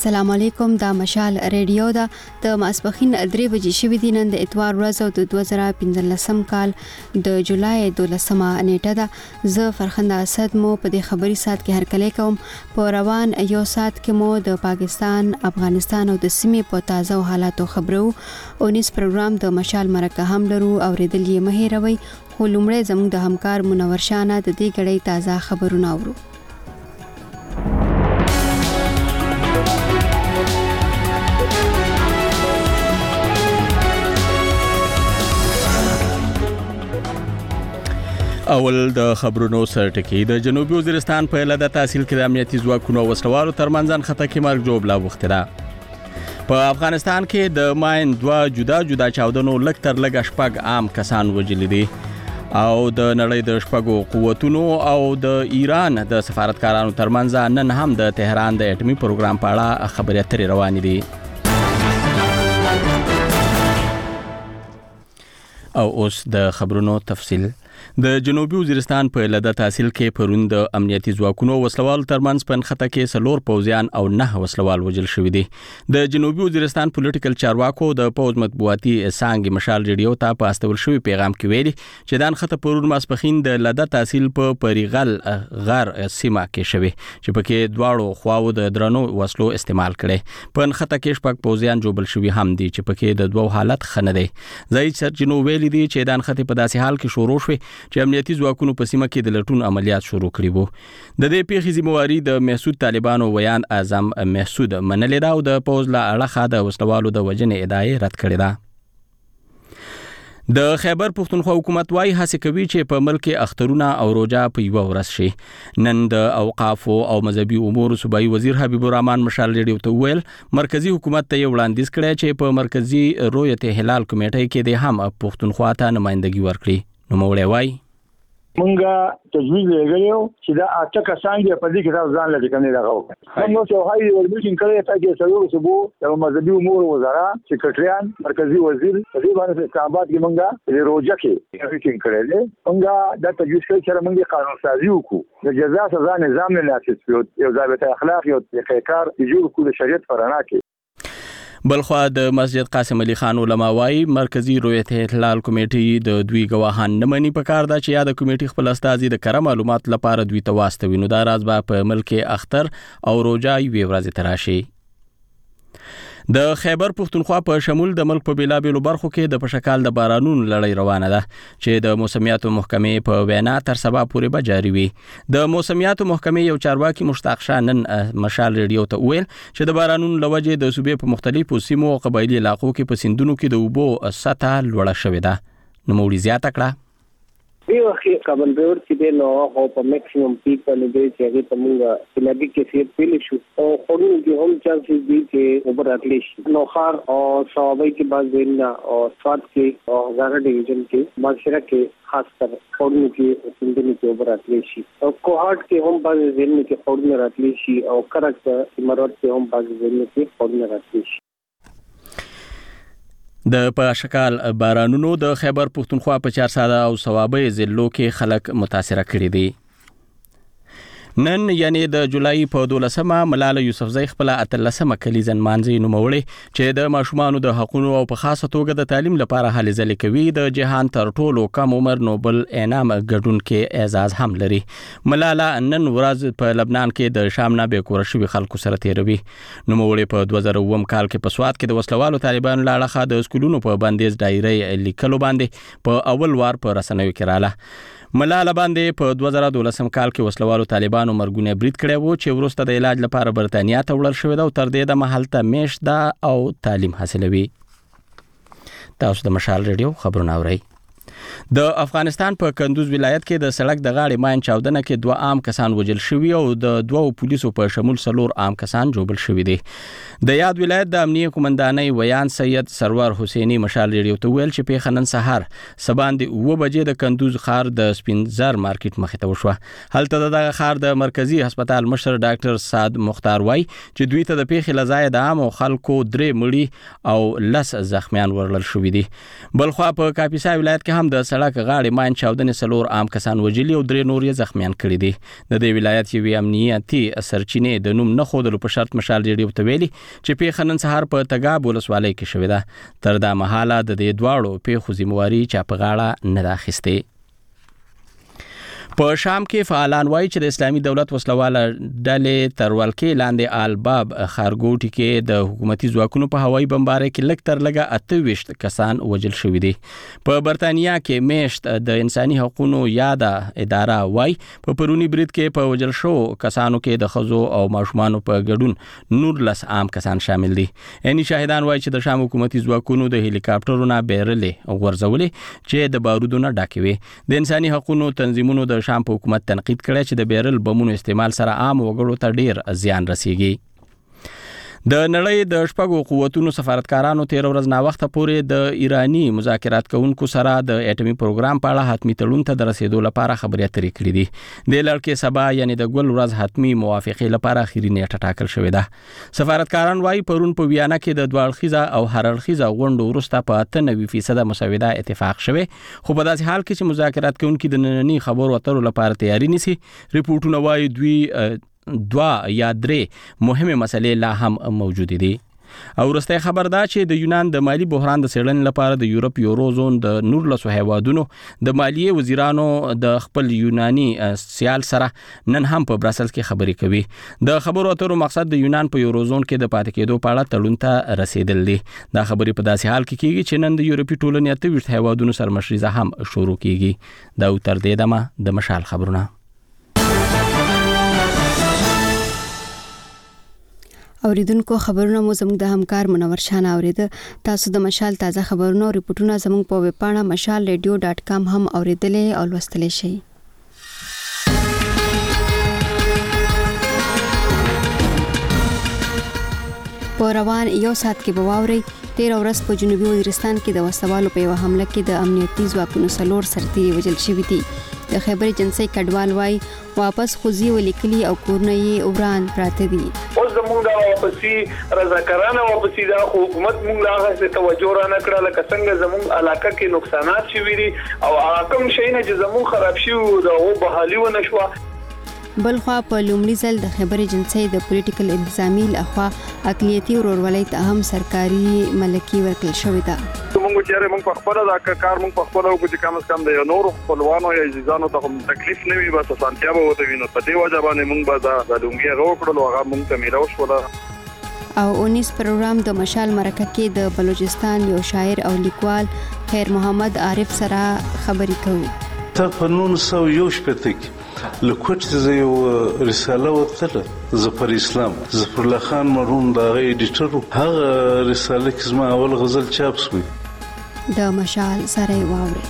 السلام علیکم. دا مشال ریډیو دا د ماسپخین 3 بجې شوې دي. نن د اتوار ورځ او د 2015 کال د جولای 12 نیټه ده. زه فرخنده اسد مو په دې خبري سات کې هرکلی کوم. په روان یو سات کې مو د پاکستان، افغانستان او د سیمې په تازه حالاتو خبرو او نیس پروګرام د مشال مرکه هم لرو او ریدل یې مهیروي. خو لومړی زموږ د همکار منور شانه د دې غړې تازه خبرونه اورو. اول د خبرونو سرټکی. د جنوبي وزیرستان په لده تحصیل کې د امنیتي ځواکونو وسلوالو ترمنځ خطه کې مرګ جوړ لا وخت ده. په افغانستان کې د ماین 2 جدا چاودنو لک تر لګ شپږ عام کسان وژل دي او د نړۍ د شپږو قوتونو او د ایران د سفارتکارانو ترمنځ نن هم د تهران د اټومي پروګرام په اړه خبرې اترې روانې دي. او اوس د خبرونو تفصیل. د جنوبي وزیرستان په لده تحصیل کې پرون د امنیتي ځواکونو وسلوال ترمنځ په خطه کې سلور پوځیان او 9 وسلوال وژل شوي دي. د جنوبي وزیرستان پولیټیکل چارواکو د پوز مطبوعاتي څانګې مشال ریډیو ته په استول شوی پیغام کې ویلي چې د خطه پرون ماسپخین د لده تحصیل په پریغل غار سیمه کې شوی چې پکې دواړو خواو د درنو وسلو استعمال کړي. په خطه کې شپږ پوځیان جوړل شوي هم دي چې پکې د دوه حالت خنه دي. ځای سرچینو ویلي دي چې د خطه په داسې حال کې شروع شوی چې امنیتي ځواکونو په سیمه کې د لټون عملیات شروع کړي وو. د دې پیښې ذمہواری د محسود طالبانو ویان اعظم محسود منلې دا او د پوز لا اړه د وسلوالو د وجنې ادعای رد کړی ده. د خیبر پختونخوا حکومت وايي هڅه کوي چې په ملک اخترونه او روجا په یو ورځ شي. نن د اوقاف او مذهبي امور صوبایي وزیر حبیب الرحمن مشال ریډیو ته ویل مرکزی حکومت ته یو وړاندیز کړی چې په مرکزی رویت هلال کمیټې کې د هم پختونخوا ته نمائندګي ورکړي. نو مولوی وايي مونږه تجویز لګیو چې دا اته کسان دې په دې کې تاسو ځان لږ کني راغو. نو څو هاي ورمشین کړی ته چې سلور صبح د مذهبي امور وزارت سیکریټریان مرکزی وزیر دې باندې اسلامآباد کې مونږه روجا کې ورمشین کړی. مونږه دا تجویز کړی چې مونږه قانون سازي وکړو. د جزا سزا نظام نه نافذ یو ضابط اخلاق یو تحقیقات جوړ کول شریعت پرانا کې. بلخوا د مسجد قاسم علي خان علما وايي مرکزی رویت هلال کمیټې د دوی گواهان نه مني په کار دا چې یا د کمیټې خپل استازي د کره معلومات لپاره دوی ته واستوي. نو دا راز به په ملک اختر او روجا یوې ورځې تراشي. د خیبر پختونخوا په شمول د ملک په بیلابیلو برخو کې د پشکال د بارانونو لړۍ روانه ده چې د موسمیاتو محکمې په وینا تر سبا پورې به جاری وي. د موسمیاتو محکمې یو چارواکي مشتاق شاه نن مشال ریډیو ته ویل چې د بارانونو لوجې د صوبې په مختلفو سیمو او قبایلی علاقو کې په سیندونو کې د اوبو سطح لوړه شوې ده. نو مولوی زیاته کړه یو خې کابل بیور چې نو او په میکسیمم پیک باندې دی چې هغه تمونګه سیلابي کې سی پیل شو او خورو کې هم چانسز دي چې اوپر اتلی شي. نو خار او صوابای کې باز وینا او سواد کې او هزار ډیویژن کې ماشره کې خاص کر خورو کې سندنی کې اوپر اتلی شي او کوهات کې هم باز وینا کې خورو راتلی شي او کرک مراد کې هم باز وینا کې خورو راتلی شي. د پشکال بارانونو د خیبر پختونخوا په 400 او ثوابه ضلعو کې خلک متاثر کړي دي. نن یعنی د جولای په 12مه ملاله یوسفزۍ خپل 13مه کلیزن مانځي نوموړي چې د ماشومانو د حقوقو او په خاصه توګه د تعلیم لپاره هلې ځلې کوي. د جهان تر ټولو کم عمر نوبل انعام ګډونکو اعزاز هم لري. ملاله نن ورځ په لبنان کې د شام نه به کور شوي خلکو سره تیروي. نوموړي په 2009 کال کې په سواد کې د وسلوالو طالبانو لاړه د سکولونو په بندیز دایره لیکلو باندې په اول وار په رسنیو کې رااله. ملاله باندې په 2012 کال کې وسلوالو طالبانو مرګونه برید کړی وو چې وروسته د علاج لپاره برتانیا ته وړل شوی دا او تر دې د محلته میشت دا او تعلیم حاصلوي. تاسو د مشال ریډیو خبرونه اورئ. د افغانستان په کندوز ولایت کې د سړک د غاړې ماین چاودنه کې 2 عام کسان وژل شوي او د 2 پولیسو په شمول 4 عام کسان جوړل شوي دي. د یاد ولایت د امنیه قومندانۍ ویان سید سرور حسینی مشال ریډیو ته ویل چې په خنن سحر سباندې 9 بجې د کندوز خار د سپینزر مارکیټ مخې ته وشوه. هلته د خار د مرکزی هسپتال مشر ډاکټر سعد مختار وای چې دوی ته د پیښې لزای د عام خلکو 3 مړي او 10 زخمیان ورلل شوي دي. بلخوا په کاپیسا ولایت کې هم د سړک غاړې ماین چاودنې 4 عام کسان وژلي او 3 نور یې زخمیان کړي دي. د دې ولایت یوې امنیتي سرچینې د نوم نه ښودلو په شرط مشال ریډیو ته ویلي چې پیښه نن سهار په تګاب ولسوالۍ کې شوې ده. تر دا مهاله د دې دواړو پیښو ذمہواري چا په غاړه نه ده اخیستې. په شام کې فعالان وایي چې د اسلامي دولت وسلواله ډلې تر ولکې لاندې آلباب خارګوټي کې د حکومتي ځواکونو په هوایي بمبارۍ کې لږ تر لږه 28 کسان وژل شوي دي. په برتانیا کې میشت د انساني حقوقو یاده اداره وایي په پرونی برید کې په وژل شو کسانو کې د ښځو او ماشومانو په ګډون 19 عام کسان شامل دي. یعنی شاهدان وایي چې د شام حکومتي ځواکونو د هلیکاپټرونو بیرلې غورځولې چې د بارودونو ډکې وي. د انساني حقوقو تنظیمونو د شام په حکومت تنقید کړی چې د بیرل بمونو استعمال سره عام وګړو ته ډیر زیان رسیږي. د نړۍ د شپږو قوتونو سفارتکارانو 13 ورځ نا وخت پورې د ایرانی مذاکرات کوونکو سره د اټومي پروګرام په اړه حتمی تړون ته د رسیدو لپاره خبرې اترې کړې دي. د لړ کې سبا یعنی د ګل ورځ حتمی موافقې لپاره اخیری نیټه ټاکل شوې ده. سفارتکاران وايي پرون په ویانا کې د دوالخیزه او هرړخیزه غونډو وروسته په 98% مسوده اتفاق شوه. خو په داسې حال کې چې مذاکرات کوونکي د نننی خبرو اترو لپاره تیاری نیسي، ریپورتونه وايي دوی 2 یا 3 مهمه مسلې لا هم موجود دي. او وروسته خبر ده چې د یونان د مالی بحران د څېړنې لپاره د یورپ یوروزون د 19 هیوادونو د مالیې وزیرانو د خپل یوناني سیال سره نن هم په براسلز کې خبرې کوي. د خبرو اترو مقصد د یونان په یوروزون کې د پاتې کېدو په اړه تړون ته رسیدل دي. دا خبرې په داسې حال کې کیږي چې نن د یورپي ټولنې 28 هیوادونو سرمشریزه هم شروع کیږي. دا تر دې دمه د مشال خبرونه. اوریدونکو خبرونه مو زموږ د همکار منور شاه اوریده. تاسو د مشال تازه خبرونه او ریپورتونه زموږ په ویب پاڼه mashalradio.com هم اوریدلې او لوستلې شئ. په روان یو ساعت کې به واورئ 13 ورځ په جنوبي وزیرستان کې د وسوالو په یو حمله کې د امنیتي ځواکونو 4 سرتیري وژل شوي دي. د خیبر جنسي کډوال وای واپس خوځي ولیکلي او کورنۍ وران پراته دي. اوس زمونږ د واپسي رضاکارانه واپسي د حکومت مونږ لا غوښته توجه را نه کړل لکه څنګه زمونږ علاقه کې نقصانات شوي دي او کوم شي نه چې زمونږ خراب شي او د بحالي و نشو. بلخوا په لومړي ځل د خیبر جنسي د پولیټیکل انتظامی لخوا اقلیتي ورورولۍ ته هم سرکاري ملکي ورکړل شوې ده. موږ چې موږ په خپل دا کار موږ په خپل او چې کم د نور خپلوانو یا عزیزانو ته هم تکلیف نه وي، بس سانتیا به وته وینو په دې وجه باندې موږ به دا لونګي غوکړو هغه موږ ته میراو شو. او 19 پروګرام د مشال مرکه کې د بلوچستان یو شاعر او لیکوال خیر محمد عارف سره خبرې کوو. ته په 1901 کې لکوټ زه یو رساله وکړه ظفر اسلام ظفر الله خان مرحوم دا غي ایډیټر هغه رساله کې زما اول غزل چاپ شوی. د مشال سره واوري.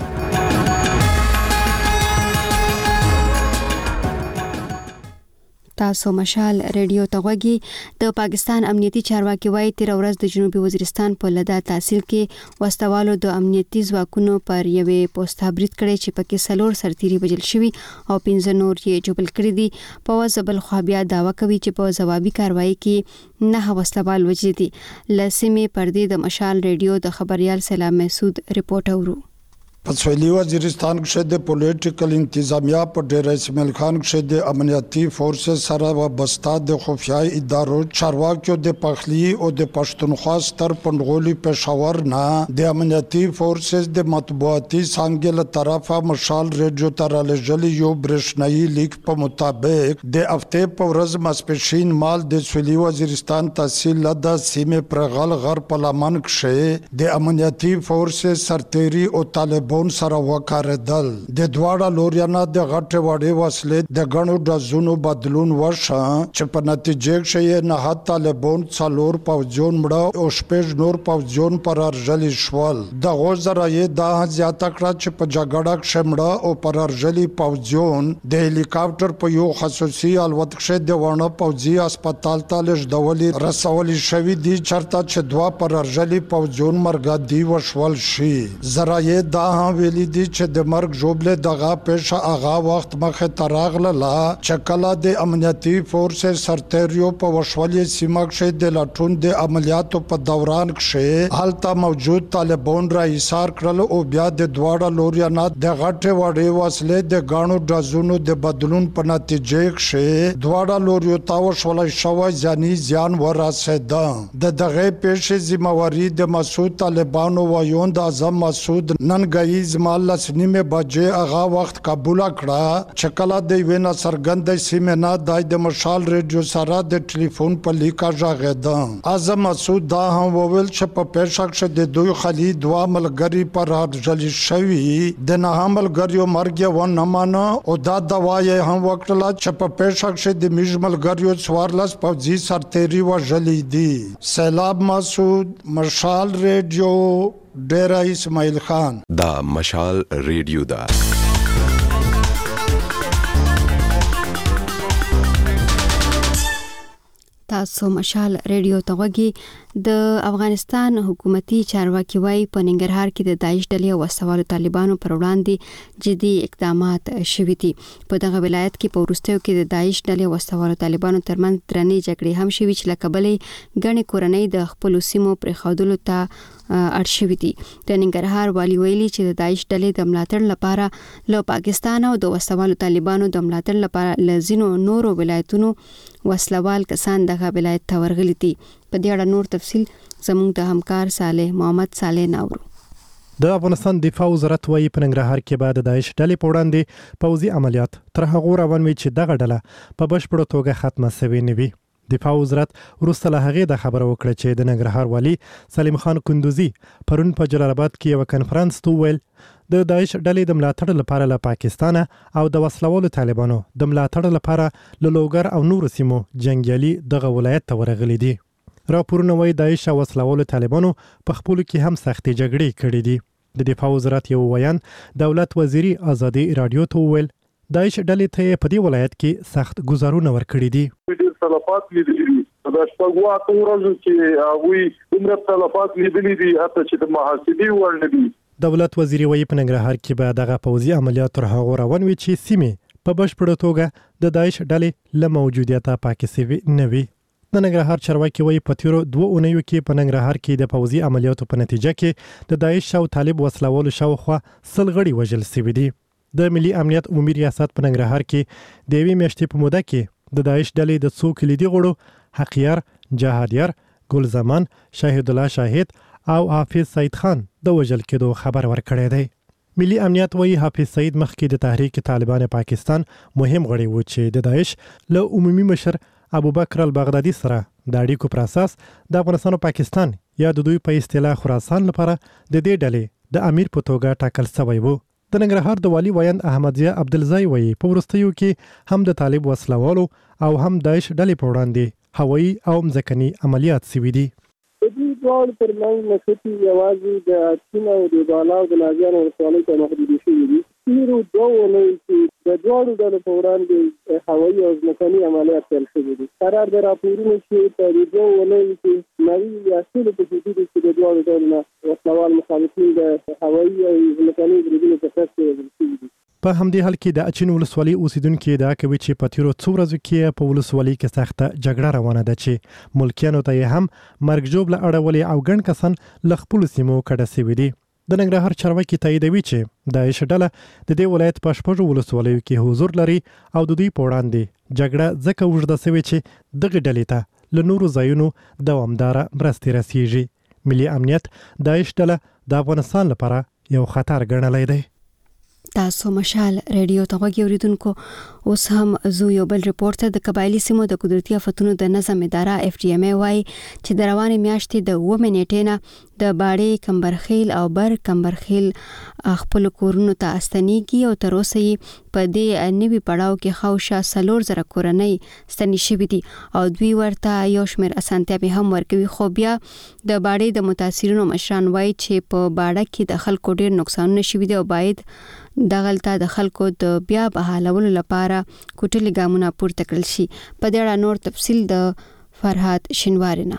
تاسو مشال ریډیو ته غوږی. د پاکستان امنیتي چارواکي وایي 13 ورځ د جنوبي وزیرستان په لدا تحصیل کې وسوالو د امنیتي ځواکونو پر یوې پوسټه برید کړی چې پکې 4 سرتیري وژل شوي او 15 نور یې جوړل کړي دي. په وسبل خو بیا داوا کوي چې په ځوابي کاروایی کې 9 وسلوال وژل دي. لسمه پردې د مشال ریډیو د خبريال سلام مسعود ریپورت اورو. په سویلي وزیرستان کې د پولیټیکل انتظامیه په ډیر اسماعیل خان کې د امنیتي فورسز سره وابسته د خفیه ادارو چارواکیو د پخلی او د پښتونخوا ستر پندغولي پېښور نه د امنیتي فورسز د مطبوعاتي څنګه له طرفه مشال ریډیو ته راځلي یو برښنايي لیک په مطابق د هفته په ورځ ماسپښین مال د سویلي وزیرستان تحصیل لدا سیمه پرغل غر په لمن کې د امنیتي فورسز سرتیري او طالبان سره وکړدل. د دواړه لوريانه د غټه وړې وسلې د غنو ډزونو بدلون وشه چې په نتیجه کې نه طالبان 4 پوځیان مړه او 6 نور پوځیان پر ارجلی شول. د غوځرای د زیاته کړه چې په جګړه کې مړه او پر ارجلی پوځیان د هلیکاپټر په یو خصوصي الوتکه د ونه پوځي هسپتال ته لږدولي رسولي شوی دي چرته چې 2 پر ارجلی پوځیان مرګ دی وشول شي. زرای د ویلي دي چې د مرګ جوړبله دغه پېښه هغه وخت مخه تراغله چې کله د امنیتي فورسز سرتریو په وشولې سیمه کې د لټون د عملیاتو په دوران کې حالت موجود طالبان را ایثار کړل او بیا د دواړه لوريانو د غټه وړې وسلې د غاڼو ډزونو د بدلون په نتیجه کې دواړه لوريو ته وشولې شوی ځاني زیان ورسېده د دغه پیښې ذمہواری د مسعود طالبانو وایوند اعظم مسعود نن غي زمال لسنیمه بجې هغه وخت قبول کړه چې کله د وینا سرګند سیمنا د مشال ریډیو سره د ټلیفون په لیکا ژغېده اعظم مسعود دا هم وویل چې په پیښه کې د دوی خلی دوا ملګری پر هرجلی شوی د نه ملګریو مرګ و نه مانه او دا دوايي هم وکړه چې په پیښه کې د ملګریو څوارلس پوځي سرتيري وژلي دي سیلاب مسعود مشال ریډیو ډیرا اسماعیل خان دا مشال ریډیو دا تاسو مشال ریډیو ته وګورئ د افغانستان حکومتي چارواکي وايي په ننګرهار کې د داعش ډلې او وسوالو طالبانو پر وړاندې جدي اقدامات شوي دي په دغه ولایت کې په وروستیو کې د داعش ډلې او وسوالو طالبانو ترمنځ درنې جګړې هم شوي چې لکه بلې ګڼې کورنۍ د خپل سیمو پر خودلو ته اړ شوي دي د ننګرهار والي ویلي چې د داعش ډلې د ملاتړ لپاره له پاکستان او د وسوالو طالبانو د ملاتړ لپاره لزینو نورو ولایتونو وسلوال کسان دغه ولایت ته ورغلي دي په دې اړه نور تفصیل زموږ د همکار صالح محمد صالح ناورو د افغانستان دفاع وزارت وايي په ننګرهار کې بعد د داعش ډلې په وړاندې پوځي عملیات تر هغه روان وي چې دغه ډله په بشپړه توګه ختمه شوې نه وي دفاع وزارت وروسته له هغې د خبره وکړه چې د ننګرهار والي سلیم خان کندوزي پرون په جلال آباد کې یو کانفرنس ته ویل د داعش ډلې د ملاتړ لپاره له پاکستان او د وسلوالو طالبانو د ملاتړ لپاره له لوګر او نور سیمو جنگیالي دغه ولایت ته ورغلي دي راپورونه وايي داعش او وسلوالو طالبانو په خپل کې هم سختي جګړې کړې دي د دفاع وزارت یو ویان دولت وزیری ازادي رادیو ته ویل داعش ډلې ته په دې ولایت کې سخت گزارونه ورکړي دي ډېر تلفات لیدلي دي دا شپږ اته ورځې چې هغوی عمر تلفات لیدلي دي حتی چې د محاسبې وړ نه دي دولت وزیر وایي په ننګرهار کې به دغه پوځي عملیات تر هغه روان وي چې سیمې په بشپړه توګه د داعش ډلې له موجودیته پاکې سوي نه وي د ننګرهار چارواکي وایي په تیرو 2 اونیو کې په ننګرهار کې د پوځي عملیاتو په نتیجه کې د داعش او طالب وسلوالو شاوخوا 100 غړي وژل شوي دي د ملي امنیت عمومي ریاست په ننګرهار کې د یوې میاشتې په موده کې د داعش ډلې د څو کلیدي غړو حقیار جهادیار ګل زمان شاهد الله شاهد او حافظ سید خان د وژل کېدو خبر ورکړی دی ملي امنیت وایي حافظ سید مخکې د تحریک طالبان پاکستان مهم غړی و چې د داعش له عمومي مشر ابوبکر البغدادي سره د اړیکو پر اساس د افغانستان او پاکستان یا د دوی په اصطلاح خراسان لپاره د دې ډلې د امیر په توګه ټاکل شوی و د ننګرهار د والي ویاند احمد ضیا عبدالزای وایي په وروستیو کې هم د طالب وسلوالو او هم داعش ډلې په وړاندې هوایي او مځکني عملیات شوي دي د دې ډول ترمنځ نښتې یوازې د چین او د بالا او د نازیانو ولسوالۍ ته محدودې شوي دي تېرو 2 اونیو کې د دواړو ډلو په وړاندې هوایي او ځمکني عملیات پیل شوي دي قرار د راپورونو چې په دې 2 اونیو کې 90 یا 100 په حدودو کې د دواړو ډلو نه وسلوال مخالفین د هوایي او ځمکني بریدونو په ترڅ کې وژل شوي دي په همدې حال کې د اچین ولسوالۍ اوسیدونکو ادعا کوي چې په تیرو 2 ورځو کې په ولسوالۍ کې سخته جګړه روانه ده چې ملکیانو ته هم مرګ جوړ اړولې او ګڼ کسان له خپل سیمو کډه شوي دي د ننګرهار چارواکي تاییدوي چې داعش ډله د دې ولایت په شپږو ولسوالیو کې حضور لري او د دوی په وړاندې جګړه ځکه اوږده شوې چې دغه ډلې ته له نورو ځایونو دوامداره مرستې رسیږي ملي امنیت داعش ډله د افغانستان لپاره یو خطر ګڼلی دی تاسو مشال ریډیو ته غوږی اوریدونکو اوس هم زو یو بل ریپورت د قبایلی سیمو د قدرتي آفتونو د نظم اداره FDMA وايي چې د روانې میاشتې د 9 نیټې نه د باړې کمبرخیل او بر کمبرخیل خپل کورونو ته استنیږي او تر اوسه په دې نوي پړاو کې خوشا 4,000 کورنۍ ستنې شوې دي او دوی ورته یو شمېر اسانتیا به هم ورکوي خو بیا د باړې د متاثرینو مشران وايي چې په باړه کې د خلکو ډېر نقصانونه شوي دي او باید دغلته د خلکو د بیا بحالولو لپاره کوټلي ګامونه پورته کړل شي په دې اړه نور تفصیل د فرهاد شینواری نه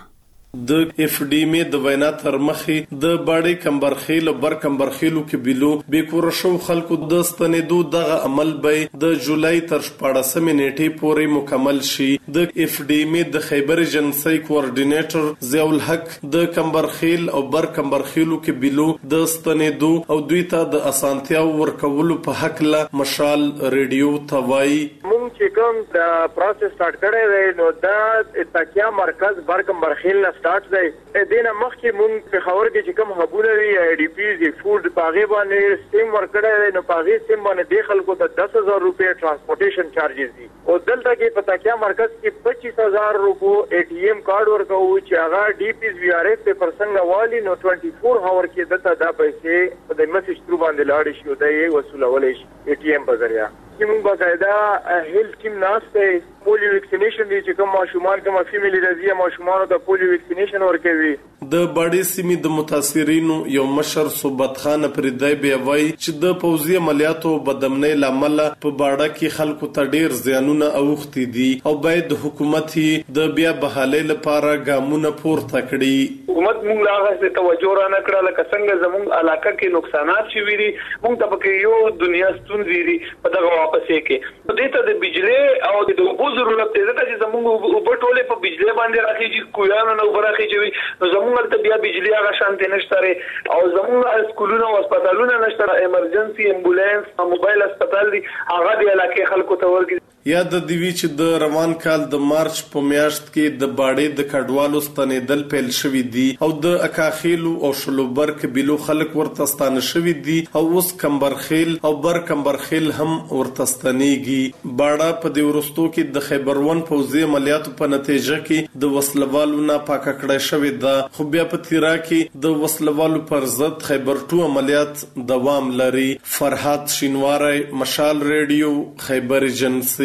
د اف ډي می د وینا تر مخې د باړې کمبرخیل او بر کمبرخیلو کې بلو به کور شو خلکو د ستنېدو دغه عمل به د جولای تر 14 نیټې پورې مکمل شي. د اف ډي می د خیبر ایجنسی کوارډینیټر ضیاء الحق د کمبرخیل او بر کمبرخیلو کې بلو د ستنېدو او دوی ته د اسانتیا ورکولو په حق له مشال ریډیو توای مونږ چې کوم د پروسس سٹارټ کړی دی نو دا تکیا مرکز بر کمبرخیل سٹارټ دی دینه مخکې مونږ په خبر کې چې کوم هبونه وی ای ډی پی دی فود پاغه باندې سیم ورکړی نو پاغه سیم باندې د خلکو ته 10000 روپے ټرانسپورټیشن چارجز دي او دلته کې په تکیا مرکز کې 25000 روپے ای ټی ایم کارت ورکوي چې هغه ډی پی وی آر ایف په پرسنګ والی نو 24 هاور کې دته دا پیسې د میسج تھرو باندې لاړ شي او دا یې وصولول شي ای ټی ایم په ذریعہ چې موږ باقاعده هیلث ټیم ناشته پولیو ویکسینیشن دي چې کوم ماشومان کوم فیملی راځي ماشومان ته پولیو ویکسینیشن ورکوي. د باډي سیمې د متاثرینو یو مشر صوبت خان پردای بیا وای چې د پوځي عملیاتو بدمنۍ لامل په باډه کې خلکو ته ډیر زیانونه اوختي دي او باید حکومت د بیا بحالۍ لپاره ګامونه پورته کړي. حکومت موږ لاغه توجه را نه کړل لکه څنګه زموږ علاقه کې نقصانات شي ویری موږ ته پکې یو دنیا ستونزې دي په دغه واپس کې په دې ته د بجلی او د اوبو ضرورت دی ځکه چې زموږ اوبه ټولې په بجلی باندې راخېږي کویانو نه اوبه راخېږي نو زموږ ته بیا بجلی هغه شانتي نشته او زموږ سکولونه او هسپتالونه نشته ایمرجنسي امبولانس موبایل هسپتال دي هغه د علاقې خلکو ته ورګي. یا د دیوی چې د روان کال د مارچ په میاشت کې د باډې د کډوالو ستنېدل پیل شوی دي او د اکاخیلو او شلوبر قبیلو خلک ورته ستانه شوی دي او اوس کمبرخیل او بر کمبرخیل هم ورته ستنېږي. باډه په دې ورستو کې د خیبر ون پوځي عملیاتو په نتیجه کې د وسلوالو نه پاک کړی شوی ده خو بیا په تیرا کې د وسلوالو پر ضد خیبر 2 عملیات دوام لري. فرحات شینواری مشال ریډیو خیبر ایجنسی.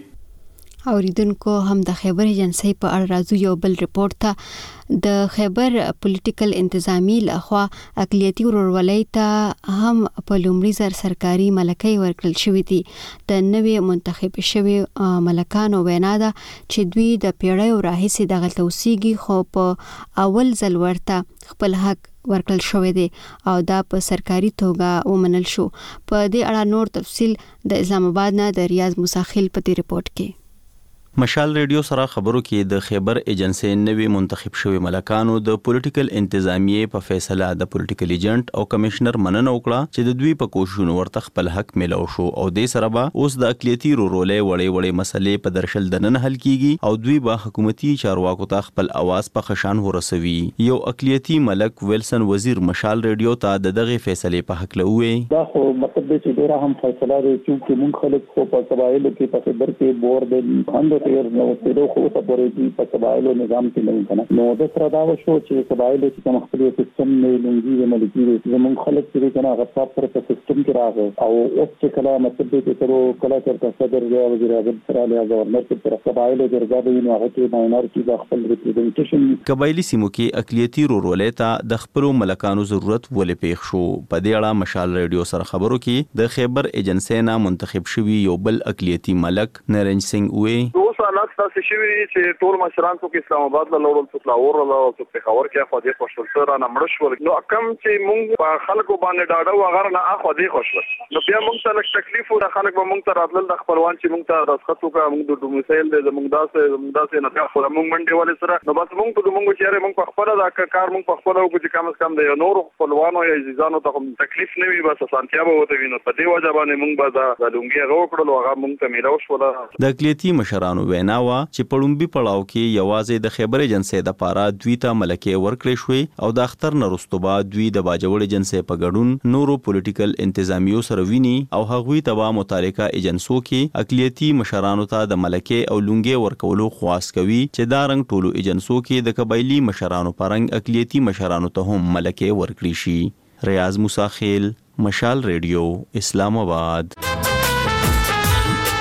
اوریدونکو هم د خیبر ایجنسی په اړه راځو یو بل رپورت ته د خیبر پولیټیکل انتظامی لخوا اقلیتي ورورولۍ ته هم په لومړي ځل سرکاري ملکۍ ورکړل شوې دي. د نوې منتخب شوی ملکانو وینا ده چې دوی د پیړیو راهیسې دغه توسيږي خو په اول ځل ورته خپل حق ورکړل شوی دی او دا په سرکاري توګه ومنل شو. په دې اړه نور تفصیل د اسلام آباد نه د ریاض مساخیل په دې رپورت کې. مشال ریډیو سره خبرو کې د خیبر ایجنسی نوې منتخب شوی ملکانو د پولیټیکل انتظامیه په فیصله د پولیټیکل ایجنټ او کمشنر مننه وکړه چې د دوی په کوششونو ورته خپل حق ملو شو او د سره به اوس د اقلیتي رورولې وړې مسلې په درشل دنن حل کیږي او دوی به حکومتي چارواکو ته خپل आवाज په خشان ورسوي. یو اقلیتي ملک ویلسن وزیر مشال ریډیو ته دغه فیصله په حق لوي. دا خو مطلب دی چې ډیره هم فیصله دی چې موږ خلک خو په قبایلو کې په خبر کې بور د تیر نو پیرو خو ته پورې په قبایلو نظام کې نه کنه نو د سره دا وشو چې قبایلو چې کوم خپل سیستم نه لنګي ملکی دي زموږ خلک چې کنه غصاب پر سیستم کې راغی او اوس چې کله مطلب دې ترو کله چې صدر وزیر اعظم سره له گورنر کې پر قبایلو درځي نو هغه کې ماینورټي د خپل ریپرزنټیشن قبایلی سیمو کې اقلیتي رورولې ته د خپل ملکانو ضرورت ولې پیښ شو. په دې اړه مشال ریډیو سره خبرو کې د خیبر ایجنسی نه منتخب شوی یو بل اقلیتي ملک نرنج سنگ وې حالات تاسو شوی چې ټول مشران څوک اسلام آباد له لورل څوک لاهور له څوک پېښور کې خو دې خوشل سره نه مړ شو نو کم چې مونږ په خلکو باندې ډاډه وغیر نه اخو دې خوشل نو بیا مونږ ته لږ تکلیف او خلک به مونږ ته راتلل د خپلوان چې مونږ ته رسخت وکړه مونږ د ډومسایل د مونږ نه خو مونږ منډه ولې سره نو بس مونږ په مونږ چې مونږ په خپل دا کار مونږ په خپل او چې کم از کم د نور خپلوانو یا عزیزانو ته تکلیف نه وي بس سانتیا به وته وینو په دې وجه باندې مونږ به دا لونګي غوکړل هغه مونږ ته میراو شو. د اقلیتي مشرانو وینا وا چې پړومبي پړاو کې یوازې د خیبر ایجنسی د پاره دوی ته ملکه ورکړې شوې او د اختر نرستو بعد دوی د باجوړ ایجنسی په ګډون نورو پولیټیکل انتظامیو سره ویني او هغوی ته متعلقه ایجنسو کې اقلیتي مشرانو ته د ملکه او لونګي ورکولو خواست کوي چې دا رنګ ټولو ایجنسو کې د قبایلی مشرانو پرنګ اقلیتي مشرانو ته هم ملکه ورکړي شي. ریاض مساخیل مشال ریډیو اسلام آباد.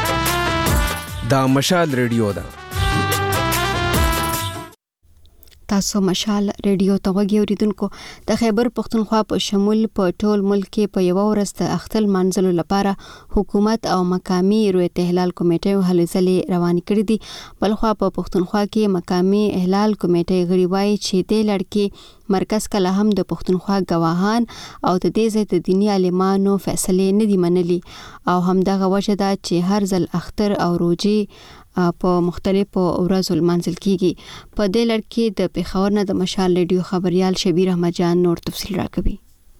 دا مشال ریډیو ده. تاسو مشال ریډیو ته وګورئ اوریدونکو د خیبر پختونخوا په شمول په ټول ملک کې په یو ورځ د اختل منځلو لپاره حکومت او مقامی رویت احلال کمیټې هلې ځلې روان کړې دي. بلخوا په پختونخوا کې مقامی احلال کمیټې غړي وایي چې د لړکې مرکز کله هم د پختونخوا گواهان او د دې ځای د دینی عالمانو فیصلې نه دي منلي او همدغه وجه ده چې هر ځل اختر او روزي په مختلفو ورځو لمانځل کیږي. په دې لړ کې د پېښور نه د مشال ریډیو خبريال شبیر احمد جان نور تفصیل راکوي.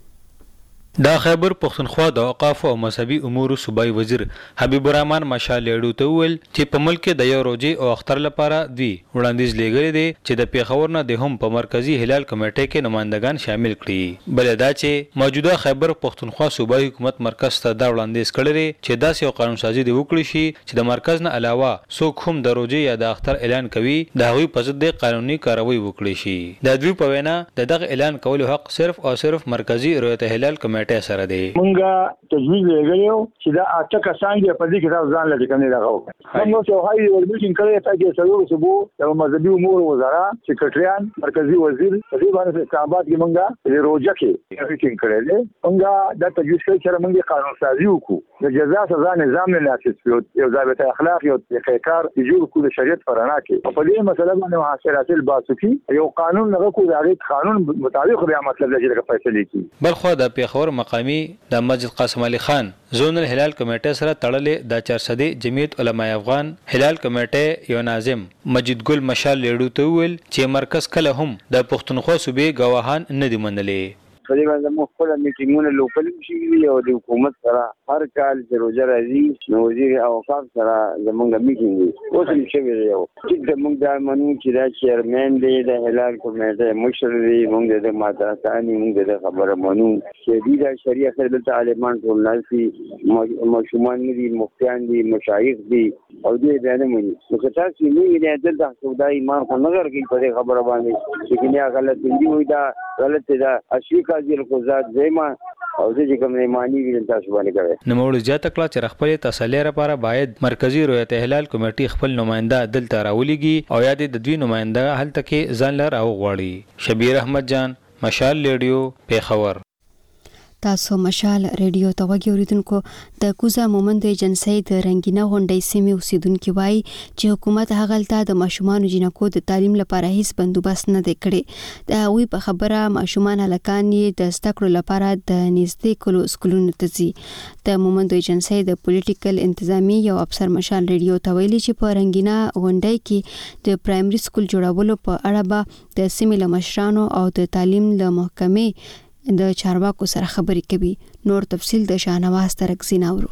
دا خیبر پختونخوا د اوقاف او مذهبي امور صوبایي وزیر حبیب الرحمن مشال ریډیو ته ویل چې په ملک کې د یو روزي او اختر لپاره دی وړاندیز لګړي دي چې د پېښور نه د هم په مرکزی هلال کمیټې کې نمائندگان شامل کړي. بل دا چې موجوده خیبر پختونخوا صوبایي حکومت مرکز ته دا وړاندیز کړی چې داسې یو قانون سازي دی وکړي شي چې د مرکز نه علاوه څوک هم د روزي یا د اختر اعلان کوي د هغوی په ضد قانوني کاروایی وکړي شي. د دوی په وینا دغه اعلان کولو حق صرف او صرف مرکزی رویت هلال کمیټې سره دی. مونږه تجویز لګیو چې دا اته کسان دي په دې کې تاسو ځان لږ کني راغو. موږ چې هاي ورمشین کړی ته چې سلور سبو د مذهبي امور وزارت سیکریټریان مرکزی وزیر په دې باندې کابات کې مونږه روزه کې فیټینګ کړل. مونږه دا تجویز کړی چې مونږه قانون سازي وکړو د جزا سزا نظام نه لاسیس یو ضابطه اخلاق یو تحقیقار جوړ کړو د شریعت فرنا کې په دې مسله باندې محاصرات الباسوکی یو قانون نه کو د قانون مطابق بیا مطلب لږه فیصله کی. بلخو د پېښور مقامی د مسجد قاسم علي خان زونل هلال کمیټه سره تړلې د 400 جمعیت علماء افغان هلال کمیټه یو ناظم مجید ګل مشال لیډو ته ویل چې مرکز کله هم د پښتونخوا صوبې گواهان نه دی منلي. په دې باندې موږ خپل میټینګونه لوکل شي او د حکومت سره هر کال چې روزه راځي نو وزیر اوقاف سره زمونږ میټینګ وي اوس هم شوی دی چې زمونږ د منو چې دا چیرمن دی د هلال کمیټه مشر دی موږ د مادرسانی موږ د خبره منو چې د شریعت خدمت عالمان ټول ناسي مشومان دي مفتیان دي مشایخ دي او دې بیان مونږ نو که تاسو نه یې د خدای ایمان خو نظر کوي په خبره باندې چې کنیا غلط دی وي دا غلط دا اشیاء ځل کو ذات زما او چې کوم نه مانی ویل تاسو باندې کوي. نو موږ زیاته کړه چې خپل تسلی لپاره باید مرکزی رویت هلال کمیټې خپل نمائنده دلته راولېږي او یا د دوی نمائنده هلته کې ځان لر او غواړي. شبیر احمد جان مشال ریډیو پېښور. تاسو مشال ریډیو ته وګورئ اوریدونکو د کوزا مومند ایجنسی د رنگینه غونډې سیمې اوسیدونکو وایي چې حکومت هغلته د ماشومان جنکو د تعلیم لپاره هیڅ بندوبست نه دی کړی. د هغوی په خبره ماشومان هلکان یې د زده کړو لپاره د نږدې کلو سکولونو ته ځي. د مومند ایجنسی د پولیټیکل انتظامی یو افسر مشال ریډیو ته ویلي چې په رنگینه غونډې کې د پرایمري سکول جوړولو په اړه به د سیمې له مشرانو او د تعلیم له محکمې د چارواکو سره خبرې کوي. نور تفصیل د شاهنواز ترکزی ناورو.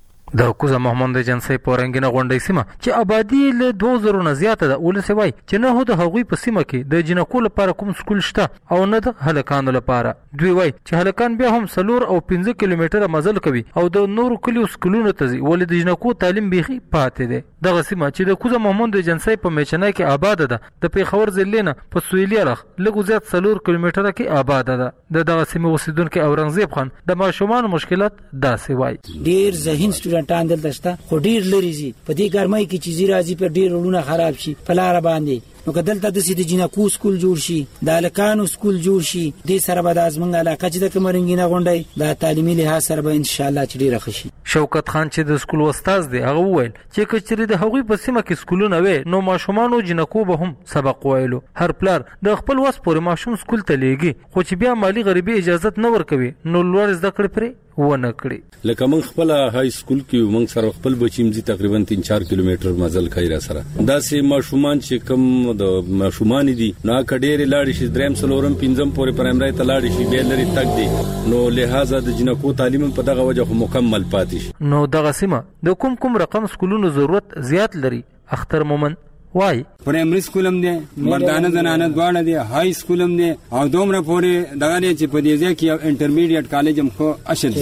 د کوزا محمد ایجنسی په رنگینه غونډې سیمه چې آبادی له 2000 نه زیاته ده ولسه وای چې نه هو د هغوی په سیمه کې د جنکو لپاره کوم سکول شته او نه د هلکانو لپاره. دوی وای چې هلکان بیا هم 4 او 15 کیلومتره مزل کوي او د نورو کلیو سکولونو ته ځي ولې د جنکو تعلیم بيخي پاتې ده. دغه سیمه چې د کوزا محمد ایجنسی په میچنای کې آباد ده د پیښور ضلع نه په سویلي اړخ لږ زیات 4 کیلومتره کې آباد ده. دغه سیمه اوسیدونکو اورنګزیب خان د ماشومان مشکلات داسې وای ډیر ذهین سټوډنټان دلته شته خو ډیر لري زی په دې ګرمۍ کې چې زی راځي په ډیر ورونه خراب شي په لار باندې نو کدلته د سید جنکو سکول جوړ شي د الکانو سکول جوړ شي د سره به د ازمنګ علاقه چې د کمرنګینه غونډي د تعلیمي لحاظ سره به ان شاء الله چې ډیر خشي. شوکت خان چې د سکول استاد دی هغه وویل چې کچري د هغوی په سیمه کې سکولونه وي نو ماشومان او جنکو به هم سبق وایلو. هر پلار د خپل وس پورې ماشوم سکول ته لیږي خو چې بیا مالی غریبي اجازه نه ورکوي نو لوړ زده کړې پرې ونه کړی. لکه موږ خپل های سکول کې موږ سره خپل بچیم زی تقریبا 3-4 کیلومتر مزل کوي را سره دا سه ماشومان چې کم د ماشومان دي نو کډېر لاړ شي دریم سلورم پنځم پورې پرایمري ته لاړ شي به لري تک دي نو لہذا د جنکو تعلیم په دغه وجه مکمل پاتې شي. نو دغه سیمه د کوم رقم سکولونو ضرورت زیات لري. اختر مومن وای پرایمري سکول هم دي مردانه زنانه دواړه دي های سکول هم دي او دومره پورې دغه چې په دې ځای کې انټرمیډیټ کالج هم خو اشد ضرورت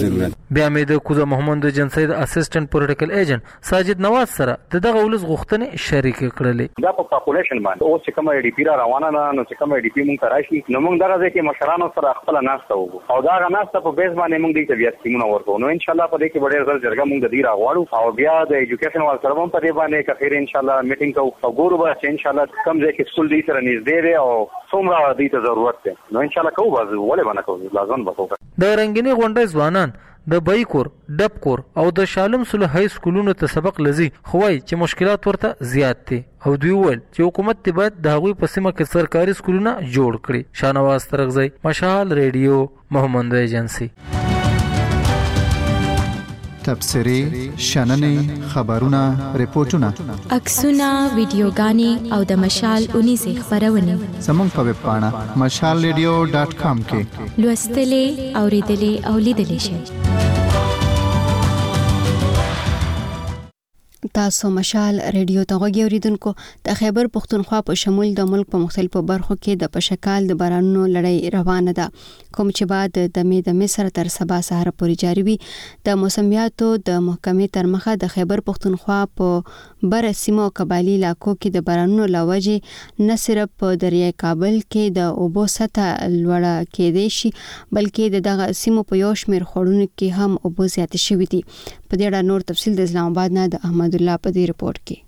بیا مې د کوزه محمد جنسي د اسسټنټ پولیټیکل ایجنټ ساجد نواز سره دغه ولس غوښتنې شریک کړلې. دا په پاپولیشن باندې او چې کوم ای ډی پی را روانه ده نو چې کوم ای ډی پی مونږ راشي نو مونږ دغه ځکه مشرانو سره خپل ناسته وو او دا ناسته په بیس باندې مونږ دې ته بیا سکیمونه ورکو نو ان شاء الله په دې کې ډېر زر جرګه مونږ د دې راغواړو او بیا د ایجوکیشن وال سره هم په دې باندې کفیر ان شاء الله میټینګ کوو او ګورو به ان شاء الله کوم ځای کې سکول دې سره نږدې دی او څومره دې ته ضرورت دی نو ان شاء الله کوو به ولې باندې کوو لازم به کوو. د رنگینی غونډې ځوانان د بایکور ډب کور او د شالم سلو های سکولونو ته سبق لذي خوای چې مشکلات ورته زیات دي او دوی ول چې حکومت ته باید د هغوی په سیمه کې سرکاري سکولونه جوړ کړي. شانواز ترغزی، مشال ریډیو، محمد ایجنسی. تبصرې، شننې، خبرونه، ریپورتونه، عکسونه، ویډیوګانې او د مشال 19 خبرونه زموږ په ویب پاڼه mashalradio.com کې لوستلې، اوریدلې او لیدلې شئ. تاسو مشال ریډیو ته غوږی اوریدونکو. د خیبر پختونخوا په شمول د ملک په مختلفو برخو کې د پشکال د بارانونو لړۍ روانه ده کوم چې بعد د مې سره تر سبا سهار پورې جاری وي. د موسمیاتو د محکمې تر مخه د خیبر پختونخوا په بر سیمو قبایلی علاقو کې د بارانونو لوجه نه صرف په دریای کابل کې د اوبو سطح لوړه کېدې شي بلکې دغه سیمو په یو شمېر خړونو کې هم اوبو زیات شوي دي. په دې اړه نور تفصیل د اسلام آباد نه د احمد الله په دې رپورت کې.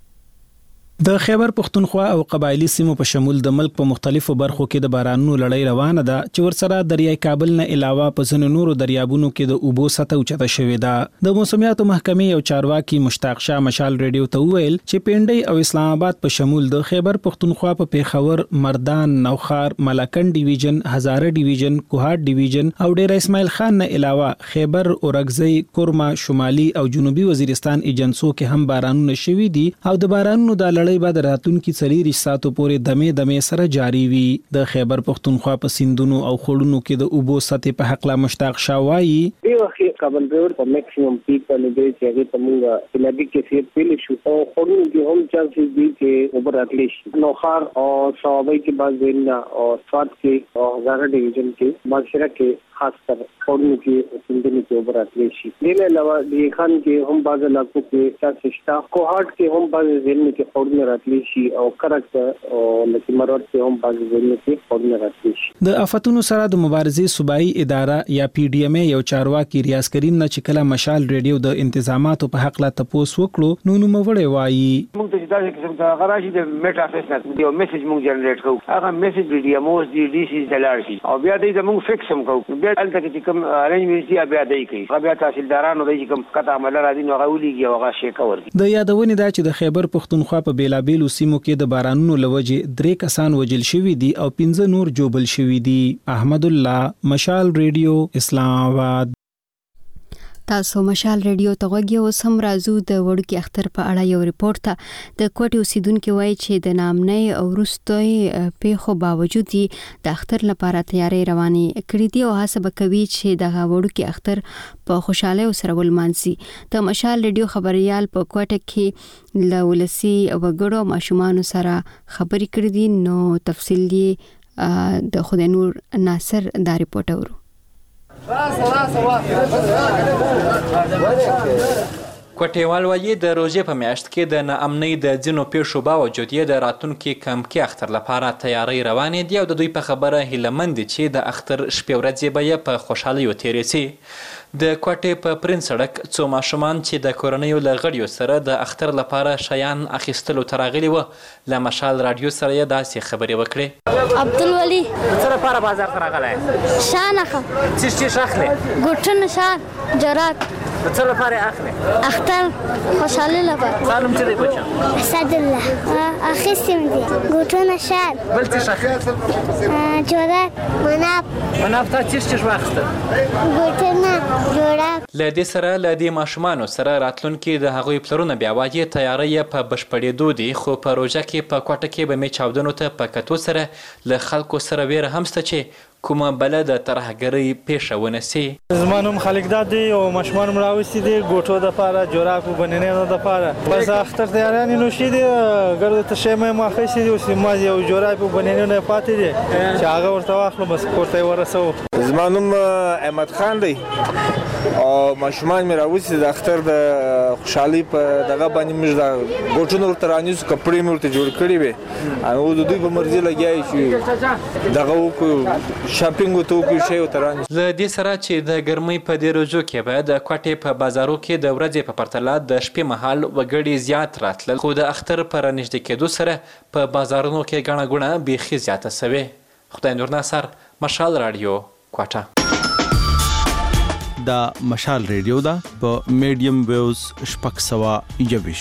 د خیبر پختونخوا او قبایلی سیمو په شمول د ملک په مختلفو برخو کې د بارانونو لړۍ روانه ده چې ورسره دریای کابل نه علاوه په ځینو نورو دریابونو کې د اوبو سطح اوچته شوې ده. د موسمیاتو محکمې یو چارواکي مشتاق شاه مشال ریډیو ته وویل چې پنډۍ او اسلام آباد په شمول د خیبر پختونخوا په پیښور، مردان، نوخار، ملکن ډیویژن، هزاره ډیویژن، کوهاټ ډیویژن او ډیر اسماعیل خان نه علاوه خیبر، اورګزی، کورما، شمالي او جنوبي وزیرستان ایجنسو کې هم بارانونه شوي دي او د بارانونو د لړۍ بعد راتلونکي 4 ساعتو پورې دمه سره جاری وي. د خیبر پختونخوا په سیندونو او خړونو کې د اوبو سطح په حق لا مشتاق شاه وایي دی وخت کابل بیور په میکسیمم پیک باندې دی چې هغه تمونګه لګي کې سیر پیل شو او خړونو کې هم چانسز دي چې اوپر اتلی شي. نوخار او صوابۍ کې باز وینا او سواد کې او هزاره ډیویژن کې ماشره کې خاص کر خړونو کې سیندونو کې اوپر اتلی شي. دله علاوه د خان کې هم باز علاقو کې چانسز شته. کوهاټ کې هم باز ځینې کې خړونو راتلی شي او کرک او لکمرور کې هم باز ځینې کې خړونو راتلی شي. د آفتونو سره د مبارزې صوبایي اداره یا پی ډی ام یو چارواکي ریاض کریم نه چې کله مشال ریډیو د انتظاماتو په حق لا تاسو وکړو نو موږ وایي موږ ته دا چې غراجي د میټ افیس نه یو میسج موږ جنریټ کوو هغه میسج ډی ام اوس دی سی دلار شي او بیا دې موږ فکس هم کوو بیا الته چې کوم ارنجمنټ یا بیا دای کوي بیا تحصیلدارانو دې کوم قطع عمل را دي نو غولیږي او هغه شي کور د یادونه دا چې د خیبر پختونخوا په بیلابیلو سیمو کې د بارانونو لوجه 3 کسان وجل شوي دي او 15 نور جوبل شوي دي. احمد الله، مشال ریډیو، اسلام آباد. تاسو مشال ریډیو ته غوږی اوس هم راځو د وړوکی اختر په اړه یو ریپورت ته. د کوټي اوسیدونکو وایي چې د نامنۍ او وروستۍ پیښو باوجود د اختر لپاره تیاری رواني کړې دي او هڅه کوي چې د وړوکی اختر په خوشاله سره ولمانځي. د مشال ریډیو خبريال په کوټه کې له ولسی وګړو ماشومان سره خبرې کړې دي. نو تفصیل یې د خدای نور ناصر دا ریپورت اورو. کوټیوال وایي د روزې په میاشت کې د ناامنۍ د ځینو پیښو باوجود یې د راتلونکي کمکي اختر لپاره تیاری روانې دي او د دوی په خبره هیلهمند دي چې د اختر شپې ورځې به یې په خوشحالیو تېرې سي. د کوټې په پرین سړک څو ماشومان چې د کورنیو له غړیو سره د اختر لپاره شیان اخیستلو ته راغلي وه له مشال راډیو سره یې داسې خبرې وکړې. عبدالولي څه لپاره بازار ته راغلی؟ شان اخلم. څه اخلې؟ ګوټونه، شال، جرات. څه لپاره اخلې؟ اختر خوشحالي لپاره. ستا نوم څه دی بچه؟ اسدالله. اخیستیم دي ګوټونه، شال. بل څه اخلې؟ جرات، مناف. مناف تا څه واخیستل؟ ګوټونه، جرات. له دې سره له دې ماشومانو سره راتلونکي د هغوی پلرونه بیا وایي تیاری یې په بشپړېدو دي خو په روژه کې په کوټه کې به مې چاودنو ته په کتو سره له خلکو سره ویره هم شته چې کومه بله د ترهګرۍ پیښه ونسي. زما نوم خالق داد دی او ماشومان مو راوستي دي ګوټو دپاره جورابو بنینو دپاره بس اختر تیارانې نوشي دي ګرده تشې مې مو اخیستي دي اوس ما یو جورابو بنینو نه پاتې دي چې هغه ورته واخلو بس کور ته یې ورسوو. زما نوم احمد خان دی او ماشومان مې راوستي د اختر د خوشحالۍ په دغه باندې موږ د ګوټونو ورته رانیسو کپړې مې ورته جوړ کړي وې او د دوی په مرضي لګیا چې دغه وکړو شاپینګ ورته وکړو شی ورته رانیسو. له دې سره چې د ګرمۍ په دې ورځو کې به د کوټې په بازارو کې د ورځې په پرتله د شپې مهال وګړي زیات راتلل، خو د اختر په رانږدې کېدو سره په بازارونو کې ګڼه ګوڼه بیخي زیاته سوې. خدای نور ناصر، مشال راډیو، کوټه. دا مشال ریډیو ده په میډیم ویوز 621.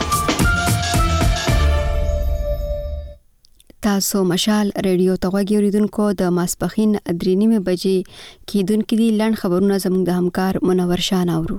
تاسو مشال ریډیو ته غوږی اوریدونکو د ماسپخین 3:30 بجې کیدونکو دي لړن خبرونه زموږ د همکار منور شاه اورو.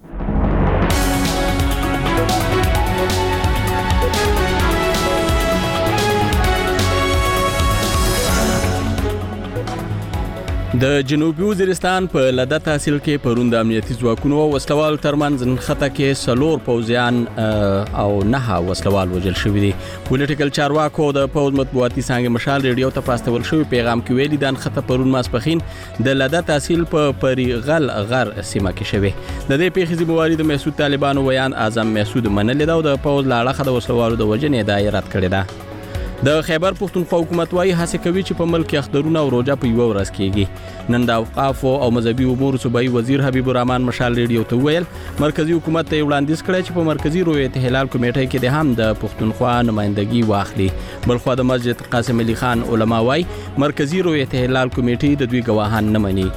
د جنوبي وزیرستان په لده تحصیل کې پرون د امنیتي ځواکونو او وسلوالو ترمنځ نښته کې 4 پوځیان او 9 وسلوال وژل شوي دي. پولیټیکل چارواکو د پوځ مطبوعاتي څانګې مشال ریډیو ته پاستول شوی پیغام کې ویلي د نښته پرون ماسپخین د لده تحصیل په پریغل غر سیمه کې شوی. د دې پیښې ذمہواري د محسود طالبانو ویان اعظم محسود منلې ده او د پوځ له اړخه د وسلوالو د وژنې دایره رد کړې ده. د خیبر پښتونخوا حکومت وايي هڅه کوي چې په ملک کې اخترونه او روزه په یو ورځ کېږي. نن د اوقاف او مذهبي امور صوبایي وزیر حبیب الرحمن مشال ریډیو ته ویل مرکزی حکومت ته وړاندیز کړی چې په مرکزی رویت هلال کمیټه کې د هم د پښتونخوا نمائندګي واخلي. بلخو د مسجد قاسم علي خان علما وايي مرکزی رویت هلال کمیټه د دوی گواهان نه مني.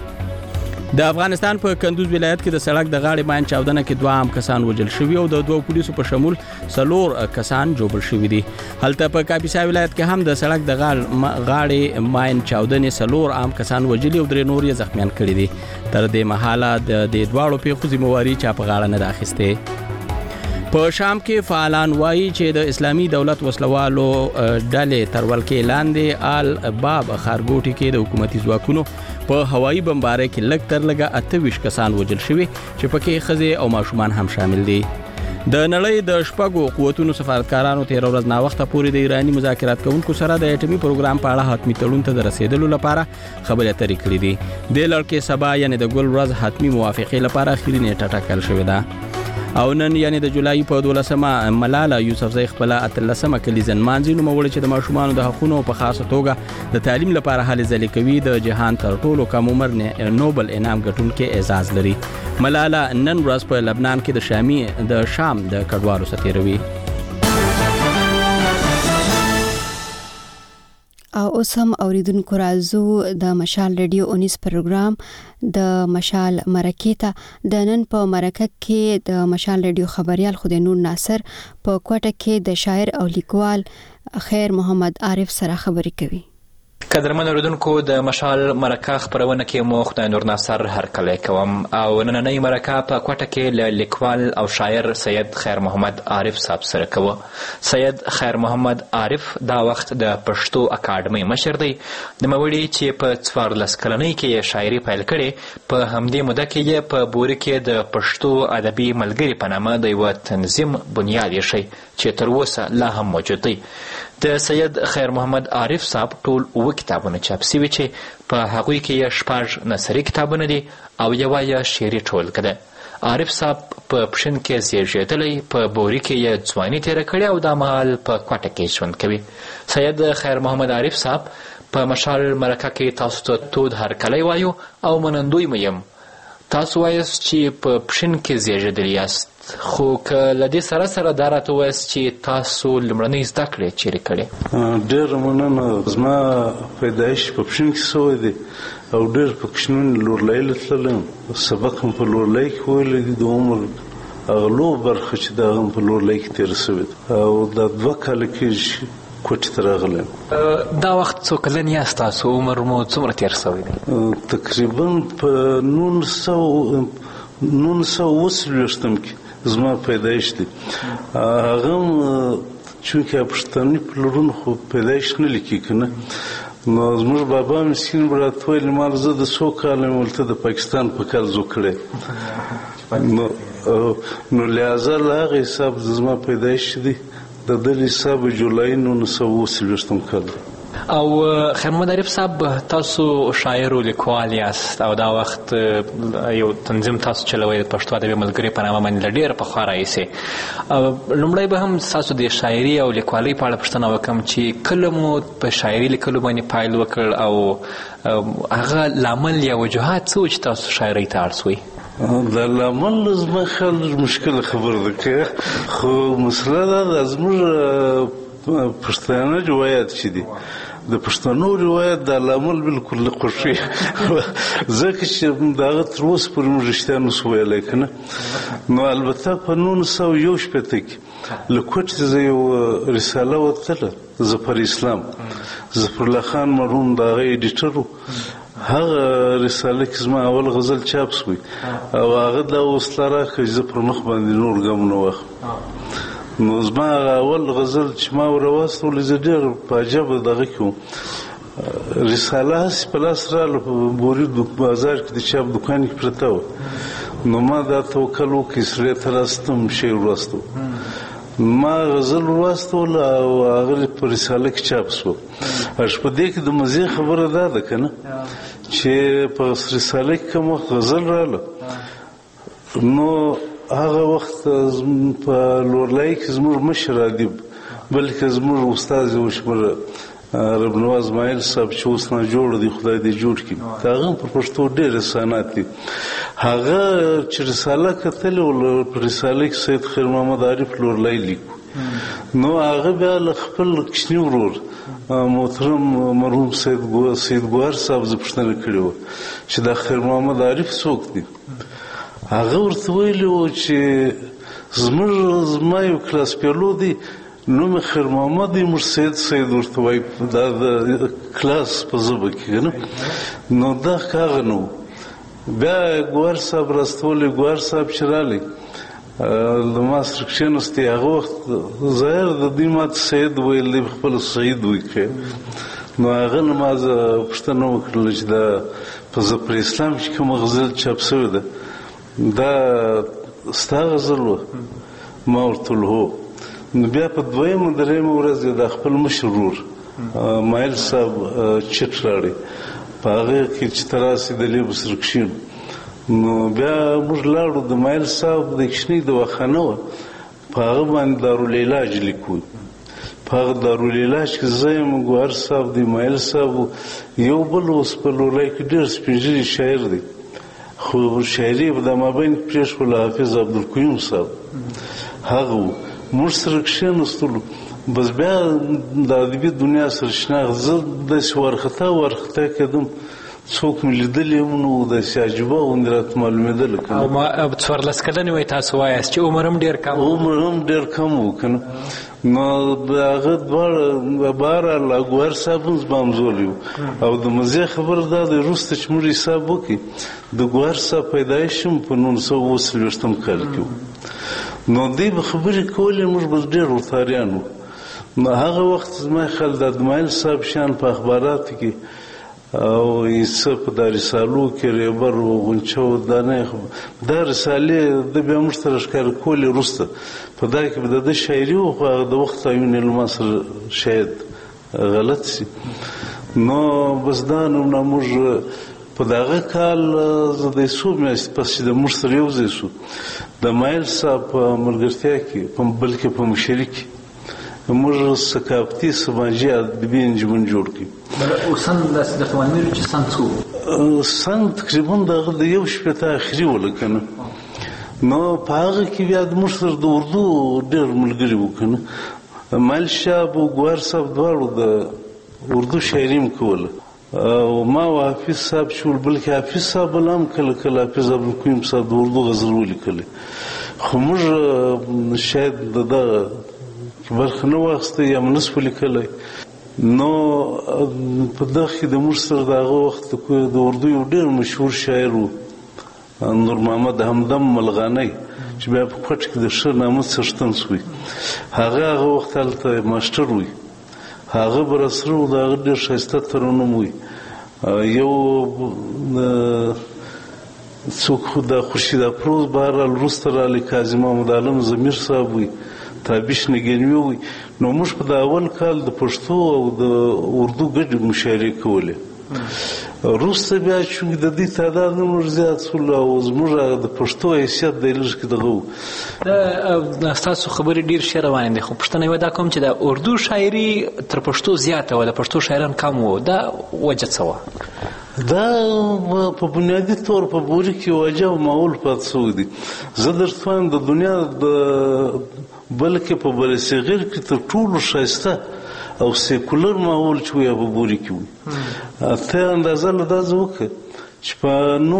د افغانستان په کندوز ولایت کې د سړک د غاړې ماین چاودنه کې 2 عام کسان وژل شوي او د 2 پولیسو په شمول 4 کسان جوړ شوي دي. هلته په کاپیسا ولایت کې هم د سړک د غاړې ماین چاودنې 4 عام کسان وژلي او 3 نور یې زخمیان کړي دي. تر دې مهاله د دواړو پیښو ذمہواري چا په غاړه نه اخیسته. په شام کې فعالان وایي چې د اسلامي دولت وسلوالو ډلې تر ولکې لاندې آل باب خارګوټي کې د حکومتي ځواکونو په هوایي بمبارۍ کې لږ تر لږه 28 کسان وژل شوي چې پکې ښځې او ماشومان هم شامل دي. د نړۍ د شپږو قوتونو سفارتکارانو 13 ورځ ناوخته پورې د ایرانی مذاکرات کوونکو سره د اټومي پروګرام په اړه حتمی تړون ته رسیدلو لپاره خبرې اترې کړې دي. د لړ کې سبا یعنی د ګل ورځ حتمی موافقه لپاره اخیری نیټه ټاکل شوې ده. او نن یعنی د جولای په 12مه ملاله یوسفزۍ خپل 13مه کلیزه نمانځي نوموړي چې د ماشومانو د حقوقو په خاصه توګه د تعلیم لپاره هلې ځلې کوي د جهان تر ټولو کم عمر نوبل انعام ګټونکي اعزاز لري. ملاله نن ورځ په لبنان کې د شام د کډوالو سره تیروي. او اوس هم اوریدونکو راځو د مشال ریډیو 19 پروګرام د مشال مرکه ته. د نن په مرکه کې د مشال ریډیو خبريال خدای نور ناصر په کوټه کې د شاعر او لیکوال خیر محمد عارف سره خبرې کوي. قدرمن اوریدونکو د مشال مرکه خبرونه کې مو خدای نور ناصر هرکلی کوم او نننۍ مرکه په کوټه کې له لیکوال او شاعر سید خیر محمد عارف صاحب سره کوو. سید خیر محمد عارف دا وخت د پښتو اکاډمۍ مشر دی. د موړي چې په 14 کلنۍ کې شاعري پیل کړي په همدې موده کې په بوري کې د پښتو ادبي ملګری په نامه د یو تنظیم بنیاد یې شي چې تر اوسه لا هم موجود دی. د سید خیر محمد عارف صاحب ټول 9 کتابونه چاپ شوي چې په هغوی کې 6 نثري کتابونه دي او یوه یې شعري ټولګه ده. عارف صاحب په پښین کې زیږېدلی، په بوري کې یې ځواني تېره کړې او دا مهال په کوټه کې ژوند کوي. سید خیر محمد عارف صاحب په مشال مرکه کې تاسو ته تود هرکلی وایو او منندوی مو یم. تاسو وایاست چې په پښین کې زیږېدلی یاست، خو که له دې سره سره دا راته ووایاست چې تاسو لومړنۍ زده کړې چیرې کړې؟ ډېره مننه. زما پیدایش په پښین کې شوی دی او ډېر په کوچنیوالي لورلۍ تللی یم. سبق هم په لورلۍ کې ویلی دی. د عمر هغه لویه برخه چې د هغه هم په لورلۍ کې تېره شوې ده او دا 2 کاله کېږي کوټې ته راغلی یم. دا وخت څو کلن یاست تاسو؟ عمر مو څومره تېر شوی دی؟ تقریبا په 1940 کې زما پیدایش دی. هغه هم چونکې پښتني پلرونو خو پیدایش نه لیکي که نه، نو زموږ بابا مسکین به راته ویل مال زه د څو کاله مې ولته د پاکستان په کال زو کړی نو لہذا له هغه حساب زما پیدایش دی د دې حساب جولای 1940 کال او خیر محمد عارف صاحب تاسو شاعر او لیکوال یاست او دا وخت یو تنظیم تاسو چلوي د پښتو ادبي ملګري په نامه باندې ډېر پخوا راهیسې لومړی به هم تاسو د شاعري او لیکوالۍ په اړه پوښتنه وکړم چې کله مو په شاعري لیکلو باندې پیل وکړ او هغه لامل یا وجوهات څه چې تاسو شاعرۍ ته اړ شوئ دا لامل زما خیال مشکله خبره ده که خو مسله دا ده زموږ پښتانه روایت چې دي د پښتنو روایت د لامل بالکل نه خوښي ځکه چې دغه تر اوسه پورې موږ رښتیا نسو ویلی که نه نو البته په 1961 کې له کوټې زه یو رساله وتله ظفر اسلام ظفرالله خان مرحوم د هغه ایډیټر و هغه رساله کې زما اول غزل چاپ شوی او هغه دا وسله راکړه چې زه پر مخ باندې نور ګامونه واخلم نو زما اول غزل چې ما ورواستولې زه ډېر په عجبه دغه کې وم رساله هسې په لاس راغله په بوري بازار کې د چاپ دوکان کې پرته وه نو ما دا توکل وکړې سړی ته راستم شعر واستو ما غزل واستول او هغه په رساله کې چاپ شو په دې کې د مزې خبره دا ده که نه چې په رساله کې کوم وخت غزل راغله نو هغه وخت په لورلای کې زموږ مشر ادیب بلکې زموږ استاد یو شمېر رب نواز اسماعیل صاحب چې اوس ناجوړ دی خدای دې جوړ کړي د هغه په پښتو ډېر احسانات دي هغه چې رساله کتلې په رساله کې سید خیر محمد عارف لورلای لیکو نو هغه بیا له خپل کوچني ورور محترم مرحوم سید ګوهر صاحب زه پوښتنه کړې وه چې دا خیر محمد عارف څوک دی هغه ورته ویلي وو چې زما یو کلاس پیلو دی نوم خیر محمد موږ سید ورته وایي دا د کلاس په ژبه کې نه نو دا هغه نه و بیا ګوهر صاحب راستولی ګوهر صاحب چې رالی د ما سره کښېناستی هغه وخت ظاهر د دوی ماته سید ویل دی خپله سید وایي نو هغه نه ما زه پوښتنه وکړله چې دا په ظفر اسلام چې کومه غزل چاپ شوې ده دا ستا غزل وه ما ورته ویل هو نو بیا په دویمه درېیمه ورځ د خپل مشر ورور مایل صاحب چټ راړی په هغه کې چې ته راسې د لیبو سره کښېنو نو بیا موږ لاړو د مایل صاحب د کښېنۍ دواخانه وه په هغه باندې دارالعلاج لیکو په هغه دارالعلاج کې زه یم ګوهر صاحب دی مایل صاحب یو بل اوس په لورلای کې ډېر سپین ږیری شاعر دی خو شاعري په د مابین کې پرېښوله حافظ عبدالقیوم صاحب هغه و موږ سره کښېناستلو بس بیا د ادبي دنیا سره شناخت زه داسې وارخطا کېدم څوک مې لیدلي هم نو داسې عجیبه غوندې راته معلومېدله که او 14 کلن وایي تاسو وایاست چې عمر هم ډېر کم و که نه نو د هغه دواړه بهرحال ګوهر صاحب هم زما همزولی و او د مزې خبره دا دی وروسته چې موږ حساب وکړي د ګوهر صاحب پیدایش هم په 1940 کال کې و نو دوی به خبرې کولې موږ به ډېر ورتاریان وو نو هغه وخت زما خیال د ادمایل صاحب شیان په اخباراتو کې او څه په دا رسالو کې ریبر و غونچه و دا رسالې د بیا موږ سره ښکاره کولې وروسته په دا کې به د ده شاعري و خو هغه د وخت تعین یې له ما سره شاید غلط شي نو بس دا نومونه موږ په دغه کال زه د څو میاشتې پس چې د موږ سره یو ځای شو د مایل صاحب په ملګرتیا کې بلکې په مشري کې موږ ثقافتي سماجي ادبي انجمن جوړ کړي سن درته معلومېږي چې سن څو سن تقریبا د هغه د 1 اخري وه که نه نو په هغه کې بیا د موږ سره د اردو ډېر ملګري وو که نه مایل صاحب او ګوهر صاحب دواړو د اردو شاعري هم کوله او ما او حافظ صاحب چې ول بلکې حافظ صاحب هم کله کله حافظ عبدالقیوم صاحب د اردو غزل ولیکلې خو موږ شاید د دغه برخه نه واخیسته یا م نسو لیکلی نو په دغه کې د موږ سره د هغه وخت د اردو یو ډېر مشهور شاعر و نور محمد همدم ملغانی چې بیا په کوټ کې د ښه نامه څښتن شوی هغه وخت هلته ماسټر وي هغه بر سره او دا ډېر ښایسته ترنم وي. یو څوک خو د خورشید افروز بهرحال وروسته راغلی کاظم محمد عالم ضمیر صاحب وي، تابش نګینوي وي. نو موږ په د اول کال د پښتو او د اردو ګډې مشاعرې کولې. وروسته بیا چونکې د دې تعداد نور زیات شول او زموږ د پښتو حیثیت دی لږ کې دغه و. ستاسو خبرې ډېر ښې روانې دي، خو پوښتنه یې دا کوم چې د اردو شاعري تر پښتو زیاته وه، د پښتو شاعران کم وو، دا وجه څه وه؟ دا په بنیادي طور په بوري کې یو عجب ماحول پاتې شوی دی. زه درته وایم د دنیا بلکې په برصغیر کې تر ټولو ښایسته او سیکولر ماحول چې وي په بوري کې وي. ته اندازه له دا ځه وکړه چې په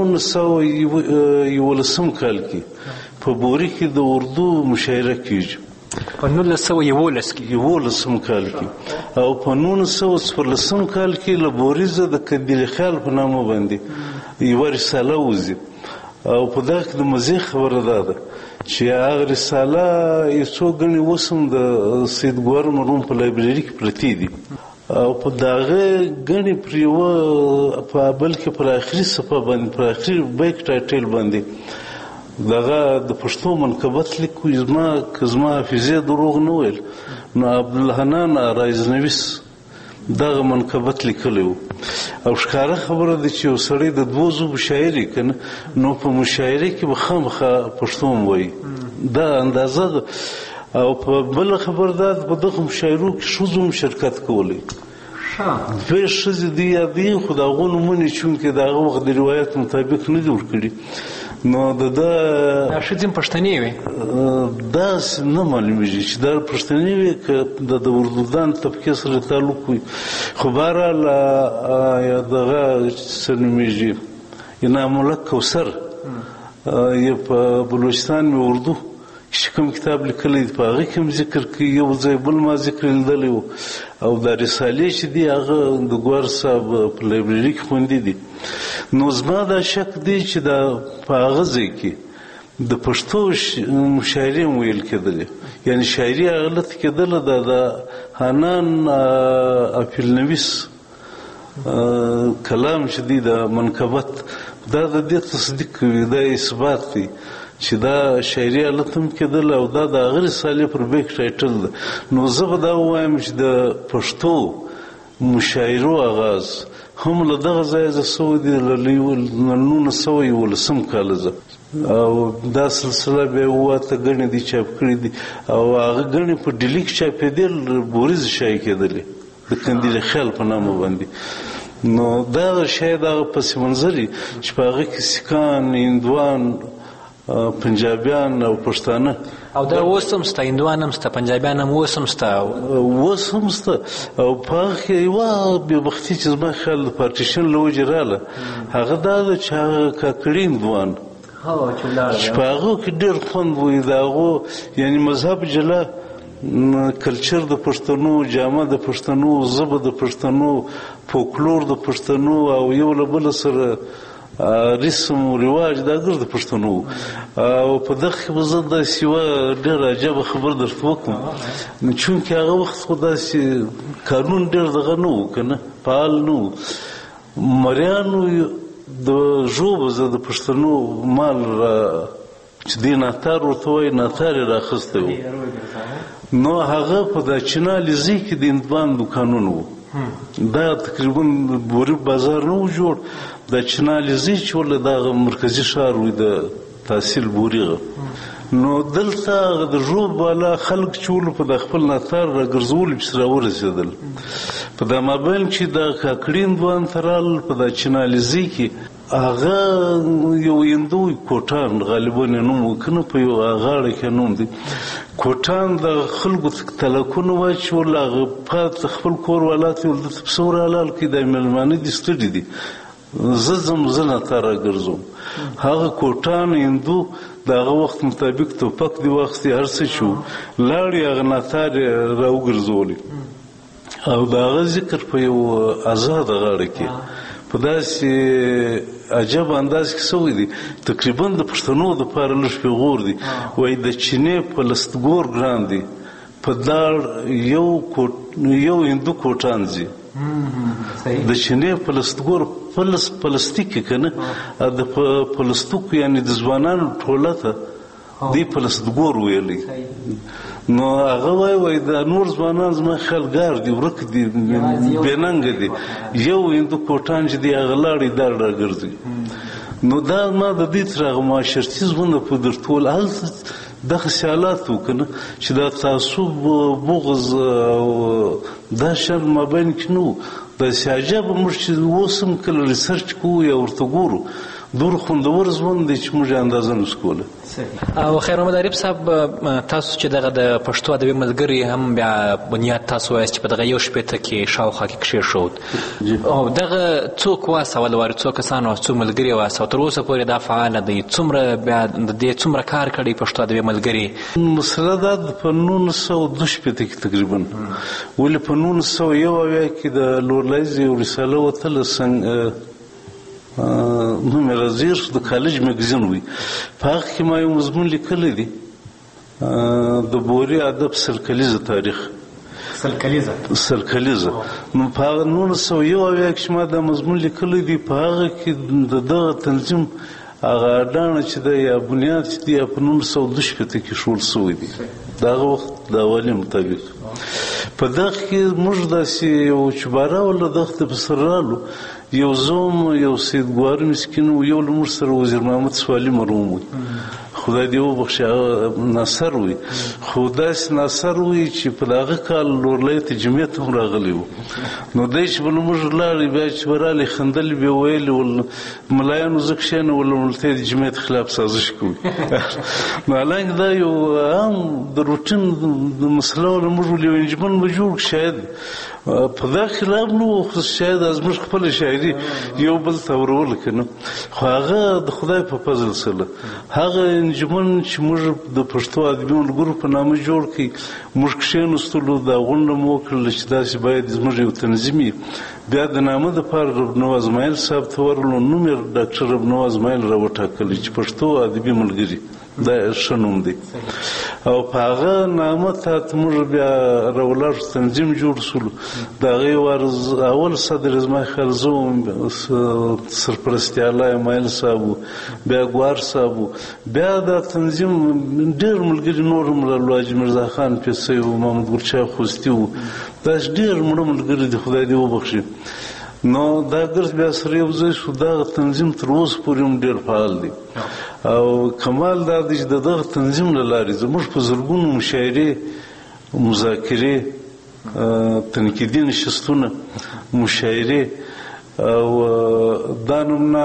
1911 کال کې په بوري کې د اردو مشاعره کېږي. په 1911 کال کې او په 1914 کال کې له بوریزه د قندیل خیال په نامه باندې یوه رساله وځي. او په دغه کې د مزې خبره دا ده چې هغه رساله یو څو ګڼې اوس هم د سید ګوهر مرحوم په لایبرري کې پرتې دي. او په دغه ګڼې پر یوه بلکې پر آخري صفحه باندې پر آخري بیک ټایټل باندې دغه د پښتو منقبت لیکو. که زما حافظې دروغ نه ویل نو عبدالحنان رایزنویس دغه منقبت لیکلی و. او ښکاره خبره ده چې یو سړی د دوو ژبو شاعر یې که نه نو په مشاعرې کې به خامخا پښتو هم وایي، دا اندازه ده. او په بله خبر دا په دغه مشاعرو کې ښځو هم شرکت کولی. دوی ښځې دي یا دي خو د هغو نومونه چونکې د هغه وخت د روایت مطابق نه دي ورکړي نو دا ښځې هم پښتنې وي. داسې نه معلومېږي چې دا پښتنې وي که د اردودان طبقې سره تعلق وي. خو بهرحال دغه څه نومېږي انعام الله کوثر یې په بلوچستان مې اردو چې کوم کتاب لیکلی دی په هغه کې هم ذکر کوي. یو ځای بل ما ذکر لیدلی و. او دا رسالې چې دي هغه د ګوهر صاحب په لایبرري کې خوندي دي. نو زما دا شک دی چې دا په هغه ځای کې د پښتو مشاعرې هم ویل کېدلې، یعنې شاعري غلط کېدله. دا د حنان اپیلنویس کلام چې دی د منقبت دا د دې تصدیق کوي، دا اثبات دی چې دا شاعري حالت هم کېدله او دا د هغه رسالې پر بیک ټایټل ده. نو زه به دا ووایم چې د پښتو مشاعرو آغاز هم له دغه ځایه زه سوی دی له 1911 کاله زه. او دا سلسله بیا واته ګڼې دي چاپ کړي دي او هغه ګڼې په ډیلي کې چاپېدې بوریز شایع کېدلې د قندیل خیال په نامه باندې. نو دا شاید هغه پس منظري چې په هغه کې سیکان، هندوان، پنجابیان او پښتانه او دا اوس هم شته، هندوان هم شته، پنجابیان هم اوس هم شته او په هغه کې یوه بېبختي چې زما خیال د پارټیشن له وجې راغله هغه دا ده چې هغه کاکړي هندوان چې په هغو کې ډېر خوند وي د هغو یعنې مذهب جلا، کلچر د پښتنو، جامه د پښتنو، ژبه د پښتنو، فولکلور د پښتنو او یو له بله سره رسم و رواج دا ګر د پښتنو. او په دغه کې به زه داسې یوه ډېره عجبه خبر درته وکړم چونکې هغه وخت خو داسې قانون ډېر دغه نه و که نه فعال نه و. مریانو د ژوبه زه د پښتنو مال چې دی ناتار ورته وایي ناتار یې راخیستی و. نو هغه په دا چینالیزي کې د هندوان دوکانونه وو. دا تقریبا بوري بازار نه و جوړ، د چینالیزي چې ولې دغه مرکزي ښار وي د تحصیل بوریغه. نو دلته د ژوب والا خلک چې ولو په د خپل ناتار راګرځولو پسې راورسېدل. په دا مابین چې د کاکړي هندوان ته رالل په دا چینالیزي کې هغه یو هندو کوټان غالبا یې نوم و که نه په یو غاړه کې نوم دی کوټان د خلکو تلکونه واچول. هغه پات خپل کور والا ته ویل دلته پسه ورحلال کړي دا مېلمانه دي ستړي دي زه ځم زه ناتار راګرځوم. هغه کوټان هندو د هغه وخت مطابق توپک دې واخیستې هر څه چې و لاړې هغه ناتار یې راوګرځولې او د هغه ذکر په یو ازاده غاړه کې په داسې عجب انداز کې سوی دی تقریبا د پښتنو دپاره لږ پیغور دی. وایي د چینې په لستګور ګران دی په داړ یو هندو کوټان ځي د چینې پلستیک کنه د پلستیک یعنی د ځوانانو ټوله ته دی پلستګور ویلی نو هغه وای د نور ځوانان زما خلګار دی ورک دی بننګ دی یو هندو کوټان چې دی هغه لاړې دار راګرځي نو دا ما د دې تر هغه معاشرتي ژوند په در ټول هلته دغه سیالات وکنه چې دا تعصب بغض دا شر مابین کې نو د سیاجه به موږ چې اوسم کله ریسرچ کوو یا ورته ګورو دور خوندور ژوند دی چې موږ اندازه نشو کولی او خیر محمد عارف صاحب تاسو چې دغه د پښتو ادبي ملګري هم بیا بنیاد تاسو وایست چې په دغه یو شپېته کې شاوخوا کې کښېښود او دغه څوک واسول واري څو کسان او څو ملګري واسو تر اوسه پورې دا فعاله دی څومره بیا د دې څومره کار کړی پښتو ادبي ملګري مسله دا په 1902 کې تقریبا ولې په 1901 کې د لورلایز یو رساله وتله نوم یې رازیر د کالج مګزین وي په هغه کې ما یو مضمون لیکلی دی د بوري ادب سرکلیزه تاریخ سرکلیزه نو په هغه 1901 کې ما دا مضمون لیکلی دی په هغه کې د دغه تنظیم هغه اډانه چې د یا بنیاد چې دی په 1902 کې شول سوی دی دغه وخت د اولي مطابق په دغه کې موږ داسې یو چباره ولا دغه په سر رالو یو زوم یو سید ګوار مسکین یو لمر سره وزیر محمد سوالی مرحوم وي خدای دې وبخښي ناصر وي خدای ناصر وي چې په دغه کال لورلۍ ته جمعیت هم راغلی وو نو دی چې بل موږ لاړې بیا چې برالی خندل بیا ویل ول ملایانو زه کښېنه ول ولته د جمعیت خلاف سازش کوي نو حالانکه دا یو عام د روټین د مسله ولا موږ ول یو انجمن به جوړ شاید په دا خلاف نو خو شاید از موږ خپل شاعري یو بل ته ورول کنه خو هغه د خدای په فضل سره هغه انجمن چې موږ د پښتو ادبي ملګرو په نامه جوړ کړي موږ کښېنستلو دا غونډه مو وکړله چې داسې باید زموږ یو تنظیم بیا د نامه دپاره ربنواز اسماعیل صاحب ته ورغلو نوم یې ډاکټر ربنواز اسماعیل راوټاکلی چې پښتو ادبي ملګري دا ښه نوم دی او په هغه نامه ته موږ بیا راولاړ تنظیم جوړ سولو د هغې اول صدر زما خیال زه وم سرپرستي الله اسماعیل صاحب بیا ګوار صاحب بیا دا تنظیم ډېر ملګري نور هم رالو حاجي مرزا خان پیسۍ و محمد ګلچا خوستي و داسې ډېر مړه ملګري دي خدای دې وبخښي نو دا ګرځ بیا سره یو ځای شو دغه تنظیم تر اوسه پورې هم ډېر فعال دی او کمال دا دی چې د دغه تنظیم له لارې زموږ په زرګونو مشاعرې مذاکرې تنقیدي نشستونه مشاعرې او دا نومونه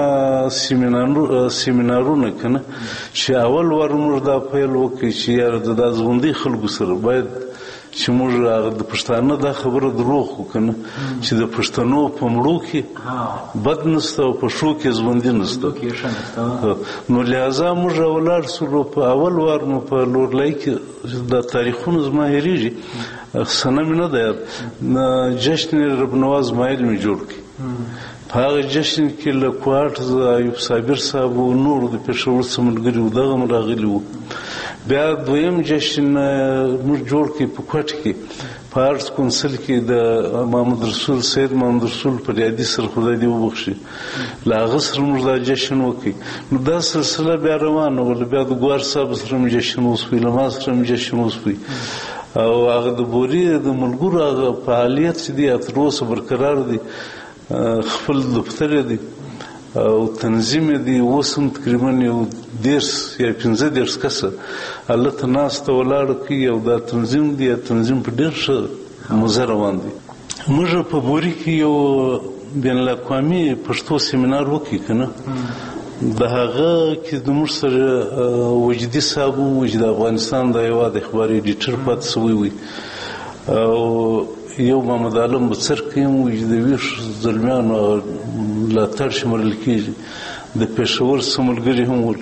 سیمینارونه کنه چې اول وار موږ دا پیل وکړي چې یاره د دا ژوندي خلکو سره باید چې موږ د پښتانه دا خبره دروغ وکنه چې د پښتنو په مړو کې بد نشته او په شو کې ژوندي نشته نو لہذا موږ ولاړ سولو په اول وار مو په لورلۍ کې د تاریخونو زما هېرېږي سنه مې نه ده یاد جشن ربنواز اسماعیل مې جوړ کړي په هغه جشن کې له کوهاټ ایوب صابر صاحب او نورو د پېښور څخه ملګري وو دغه هم راغلي وو بیا دویم جشن موږ جوړ کړي په کوټ کې په آرټس کونسل کې د محمد رسول سید محمد رسول پر یادي سره خدای دې وبخښي له هغه سره موږ دا جشن وکړي نو دا سلسله بیا روانه وله بیا د ګوار صاحب سره م جشن وسوي له ما سره م جشن وسوي او هغه د بوري د ملګرو هغه فعالیت چې دی تر اوسه برقرار دی خپل دفتر دی او تنظیم دی اوسم تقریبا یو 10 یا 15 کسه هلته ناسته ولاړه کوي او دا تنظیم دی تنظیم په ډېر ښه مزه روان دی موږ په بوري کې یو بین الاقوامي پښتو سیمینار وکړي که نه د هغه کې د موږ سره وجدي صاحب و چې د افغانستان د هېواد اخباري ایډیټر پاتې شوی وي او یو محمد عالم بڅرکی هم وي چې د ویښ زلمیانو ملاتړ شمرل کېږي د پېښور څه ملګري هم ول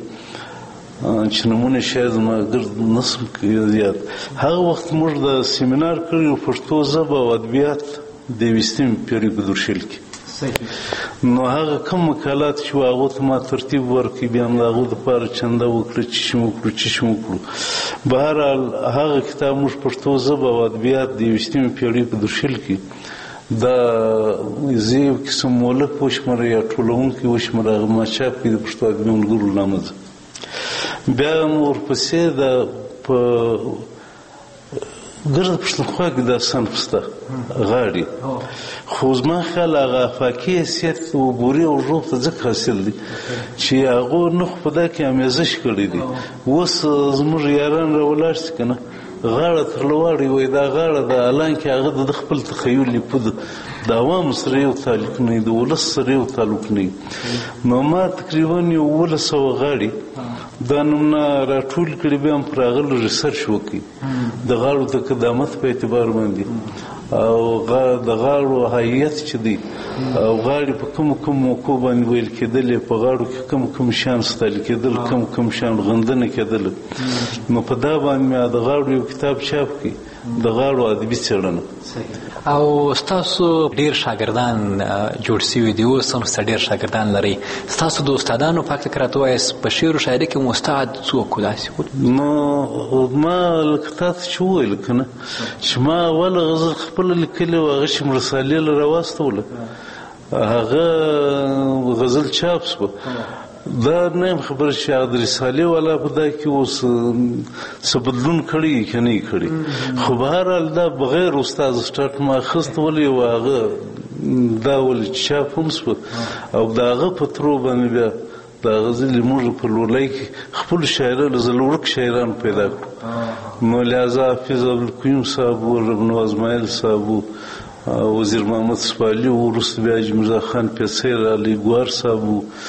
چې نومونه شاید زما ګرد نسم یاد هغه وخت موږ د سیمینار کړی پښتو ژبه او ادبیات د 20مې پېړۍ په درشل کې نو هغه کوم مقالات چې هغه ته ما ترتیب ورکړي بیا هم هغه د پاره چنده وکړه چې شمو کړو بهر حال هغه کتاب موږ پښتو ژبه او ادبیات د 20مې پیړۍ په درشل کې دا زیو قسم مولک وشمره یا ټولونکي وشمره هغه ما چاپ کړي د پښتو ادبي ملګرو نامه بیا ورپسې د په ګرد پښتونخوا کې دا صنف شته غاړي خو زما خیال هغه افاقي حیثیت عبوري او ژوب ته ځکه حاصل دي چې هغو نه خو په دا کې امیزش کړی دي اوس زموږ یاران راولاړ شي که نه غاړه تر لواړې وایي دا غاړه د حالانکې هغه د خپل تخیل لیپو د عوامو سره یو تعلق نه وي د ولس سره یو تعلق نه وي نو ما تقریبا 1100 غاړې دا نومونه راټول کړي بیا هم پر هغه ریسرچ وکړي د غاړو د قدامت په اعتبار باندې او د غاړو هیئت چې دی او غاړې په کوم موقع باندې ویل کېدلې په غاړو کې کوم شیان ستایل کېدل کوم شیان غندنه کېدل نو په دا باندې مې د غاړو یو کتاب چاپ کړي د غاړو ادبي څېړنه او ستاسو ډیر شاګردان جوړ شوي دي اوس هم ډیر شاګردان لري ستاسو د استادانو په هکله که راته ووایاست په شعر و شاعري کې مو استاد څوک و داسې نو ما لکه تا ته چې وویل که نه چې ما اوله غزل خپله لیکلې وه هغه چې مرسالې له راواستوله هغه غزل چاپ شوه دا نه یم خبره چې هغه د رسالې والا په دا کې اوس څه بدلون کړی که نه یې کړی خو به هر حال دا بغیر استاد سټارټ ما اخیستولی و هغه دا ولې چې چاپ هم شوه او د هغه په ترو باندې بیا د هغه ځلې موږ په لورلۍ کې خپلو شاعرانو زلورک شاعران پیدا کړو نو لهذا حافظ عبدالقیوم صاحب و ربنواز اسماعیل صاحب وزیر محمد سپالي وروسته بیا حاجي مرزا خان پیسیر علي ګوهر صاحب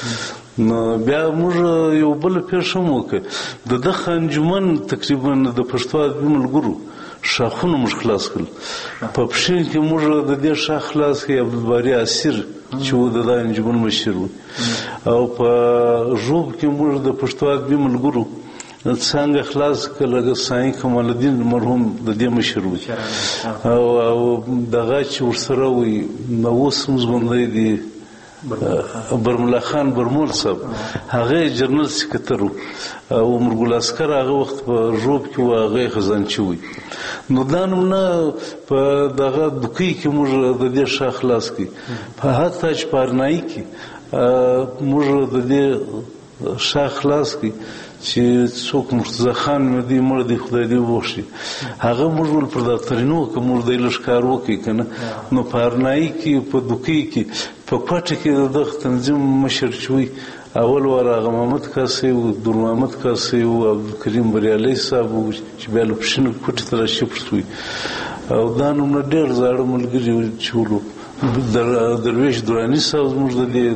نو بیا موږ یو بل پیښه هم وکړه د دغه انجمن تقریبا د پښتو ادبي ملګرو شاخونه موږ خلاص کړل په پښین کې موږ د دې شاخ خلاص کړی عبدالباري اسیر چې و د انجمن مشر و او په ژوب کې موږ د پښتو ادبي ملګرو څنګه خلاص کړل ساين کمال الدین مرحوم د دې مشر و او دغه چې ورسره وي نو اوس موږ باندې دي برملا خان برمول صاحب هغه جنرال سکرټر او عمر ګل اسکر هغه وخت په ژوب کې و هغه خزانچي وي نو دا نومونه په دغه دکې کې موږ د دې شاخ خلاص کړي په حتی چې پارنایي کې موږ د دې شاخ خلاص کړي چې څوک مرتضی خان مې مړ دی خدای دې وبخښي هغه موږ ول پر دفترینو که موږ د لښکار وکړي که نه نو په ارنایي کې په دوکۍ کې په کوټه کې د دغه تنظیم مشر چې وي اول وار هغه محمد کاسې و دور محمد کاسې و عبدالکریم بریالي صاحب و چې بیا له پښینو کوټې ته راشفټ شوي او دا نومونه ډېر زاړه ملګري چې ولو درویش دراني صاحب زموږ د دې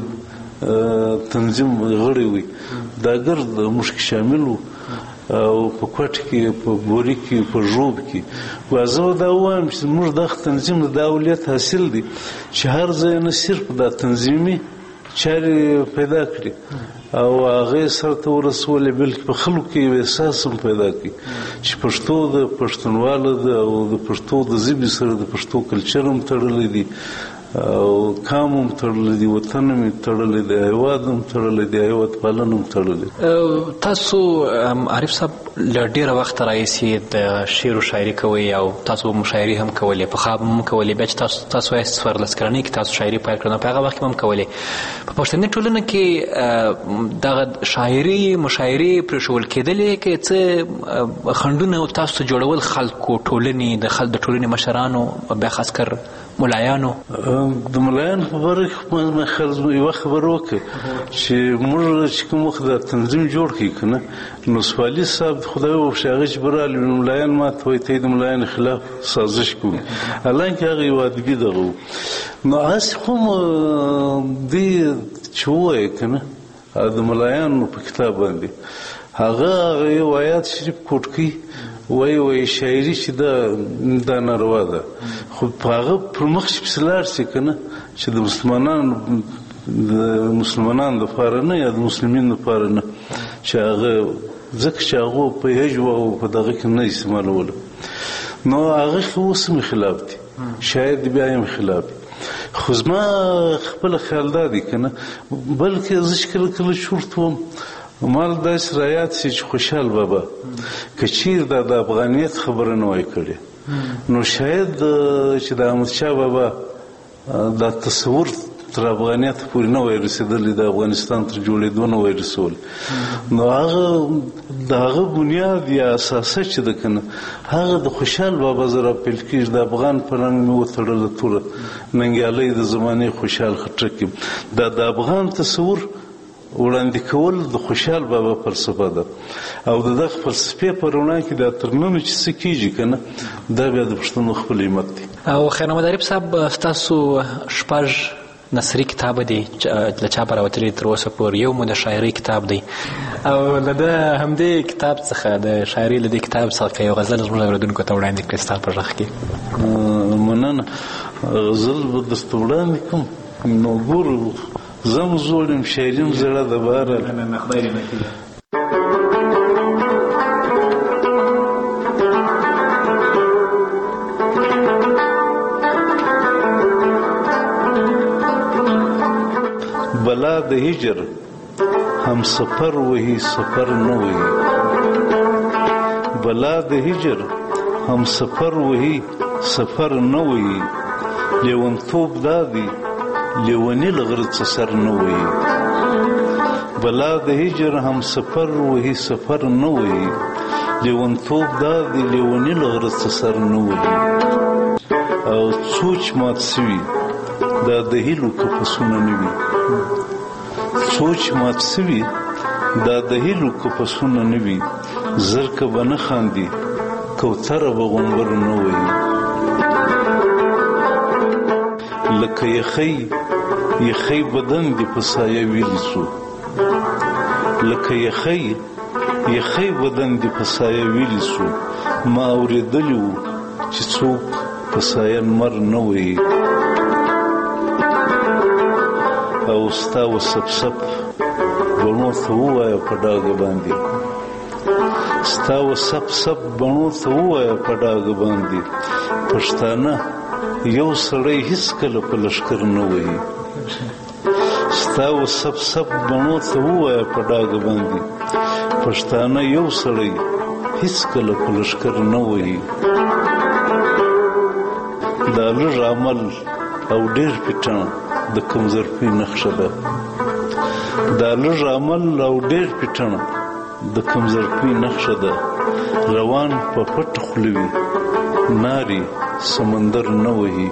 تنظیم غړی وي دا ګرد موږ کې شامل وو او په کوټه کې په بوري کې په ژوب کې زه دا وایم چې موږ دغه تنظیم د دولت حاصل دی چې هر ځای نه صرف دا تنظیمي چارې پیدا کړي او هغه سره ته ورسولې بلکې په خلکو کې یو احساس هم پیدا کړي چې پښتو د پښتونواله ده او د پښتو د ژبې سره د پښتو کلچر هم تړلی دی او کام هم تړلی دی وطن هم تړلی دی هیواد هم تړلی دی هیواد پالنه هم تړلی تاسو عارف صاحب له ډېره وخته راهیسې د شعر و شاعري کوئ او تاسو مشاعرې هم کولې په خواب هم کولې بیا چې تاسو وایاست څوارلس کلنۍ کې تاسو شاعري پیل کړه په هغه وخت کې هم کولې په پښتني ټولنه کې دغه شاعري مشاعرې پرېښول کېدلې که څه خنډونه تاسو ته جوړول خلکو ټولنې د ټولنې مشرانو بیا خاص کر ملایانو د ملایانو په باره کې یوه خبره وکړه چې موږ چې کوم وخت دا تنظیم جوړ کړي که نه نو سپالي صاحب خدای وبخښي هغه چې به راغلي ملایان ما ته وایي ته د ملایانو خلاف سازش کوي حالانکې هغه یو ادبي دغه و نو هسې خو دې چې ووایه که نه د ملایانو په کتاب باندې هغه یو آیات شریف کوټ کوي وایي شاعري چې دا ناروا ده خو په هغه پر مخ چې پسې لاړ شي که نه چې د مسلمانانو دپاره نه یا د مسلمینو دپاره نه چې هغه ځکه چې هغو په هجو او په دغه کې نه استعمالوله نو هغه خو اوس هم خلاف دي شاید بیا هم خلاف دي خو زما خپل خیال دا دی کنه بلکې زه کله کله شورت وم مال داسې رایاد شي چې خوشحال بابا که چیرې د افغانیت خبره نه وای کړې نو شاید چې د احمدشاه بابا دا تصور تر افغانیت پورې نه وای رسېدلی د افغانستان تر جوړېدو نه وای رسولی نو هغه د هغه بنیاد یا اساسه چې ده که نه هغه د خوشحال بابا زه راپیل کېږي د افغان په رنګ مې وتړله توره ننګیالۍ د زمانې خوشحال خټک دا د افغان تصور وړاندې کول د خوشحال بابا فلسفه ده او د دغه فلسفې په رڼا کې دا تر ننه چې څه کېږي که نه دا بیا د پښتنو خپل همت دی او خیر محمد عارف صاحب ستاسو شپږ نثري کتاب دی له چاپه راوتلي تر اوسه پورې یو مو د شاعرۍ کتاب دی او له د همدې کتاب څخه د شاعرۍ له دې کتاب څخه یو غزل زموږ اورېدونکو ته وړاندې کړئ ستا په غږ کې مننه غزل به درته وړاندې کړم نو ګورو زم زوړ یم شاعر یم زړه د باره خدای دې نه کړي بلا د هجر هم سفر وهی سفر نه وهی بلا د هجر هم سفر وهی سفر نه وهی لیونتوب دادی لیونی لغرڅ سر نه وهی بلا د هجر هم سفر وهی سفر نه وهی لیونتوب دادی لیونی لغرڅ سر نه وهی او سوچ مات سوي دا د هیلو کپسونه نه وي سوچ مات سوي دا د هیلو کپسونه نه وي زرکه به نه خاندي کوتره به غومبر نه وهي لکه یخی بدن دې په سایه ویلی سو لکه یخی بدن دې په سایه ویلی سو ما اورېدلی وو چې څوک په سایه لمر نه وهي او ستا و سپسپ بڼو ته ووایه په ډاګه باندې ستا و سپسپ بڼو ته ووایه په ډاګه باندې پښتانه یو سړی هیڅکله په لښکر نه وهي ستا و سپسپ بڼو ته ووایه په ډاګه باندې پښتانه یو سړی هیڅکله په لښکر نه وهي دا لږ عمل او ډېر پیټنه د کمزورۍ نښه ده دا لږ عمل او ډېر پیټنه د کمزورۍ نښه ده روان په پټ خوله وي نارې سمندر نه وهي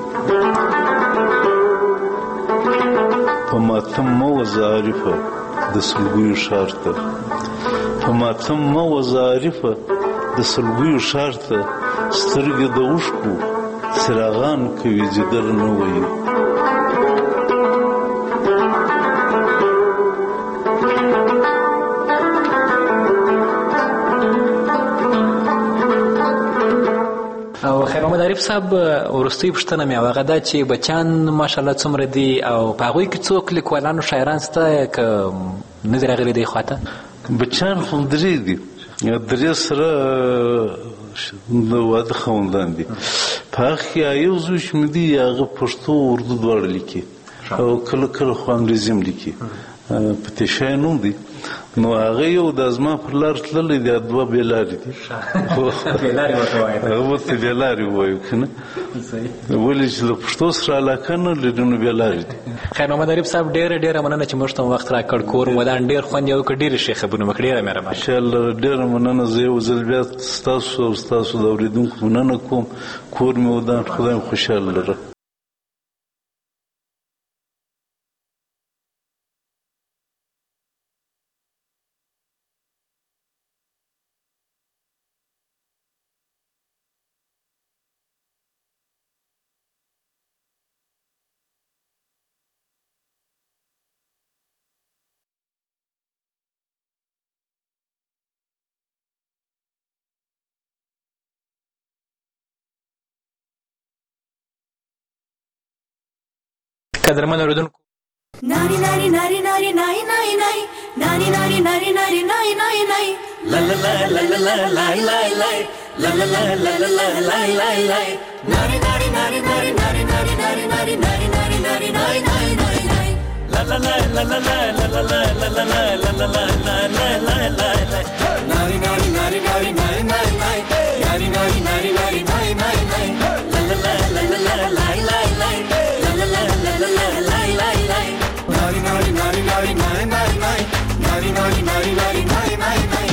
په ماتم مه وځه عارفه د سلګیو ښار ته په ماتم مه وځه عارفه د سلګیو ښار ته سترګې د اوښکو څراغان کوي جدر نه وهي او خیر محمد عارف صاحب وروستۍ پوښتنه مې هغه ده چې بچیان ماشاءالله څومره دي او په هغوی کې څوک لیکوالانو شاعران شته که نه دي راغلي دې خوا ته بچیان خو درې دي درې سره د واده خاوندان دي په هغه کې یو زوی چې مې دي هغه پښتو اردو دواړه لیکي او کله کله خو انګریزي هم لیکي پتیشای نوم دی نو هغه یو د زما پر لار تللی دی دوه بېلارې دي بېلارې ورته وایي هغه ورته بېلارې ووایو که نه ولې چې له پښتو سره علاقه نه لري نو بېلارې دي خیر محمد عارف صاحب ډېره مننه چې موږ ته وخت راکړ کور ودان ډېر خوند یې وکړ ډېرې ښې خبرونه مو کړې ډېره مهرباني انشاءالله ډېره مننه زه یو ځل بیا ستاسو او ستاسو د اورېدونکو مننه کوم کور مې ودان خدای مو خوشحاله لره قدرمن اورېدونکو Nari nari nari nari nari nari nari nari nari nari nari nari nari nari la la la la la la la la la la la la la la la la la la nari nari nari nari nari nari nari nari nari nari nari nari nari nari la la la la la la la la la la la la la la la la la la nari nari nari nari nari nari nari nari nari nari nari nari nari la la la la la la la la la la la la la la la la la la nari nari nari nari nari nari nari nari nari nari nari nari nari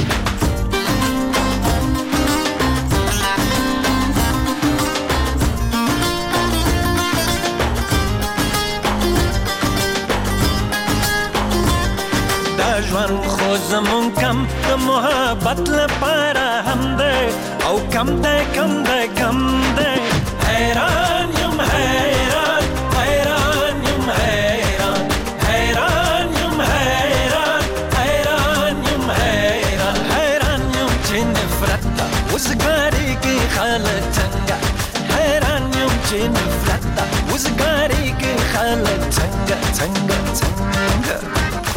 ژوند خو زمون کم د محبت لپاره هم ده او کم ده کم ده کم ده حیران یم حیران حیران یم حیران حیران یم حیران حیران یم حیران حیران یم چې نفرت ده وزګاری کې خاله څنګه حیران یم چې نفرت ده وزګاری کې خاله څنګه څنګه څنګه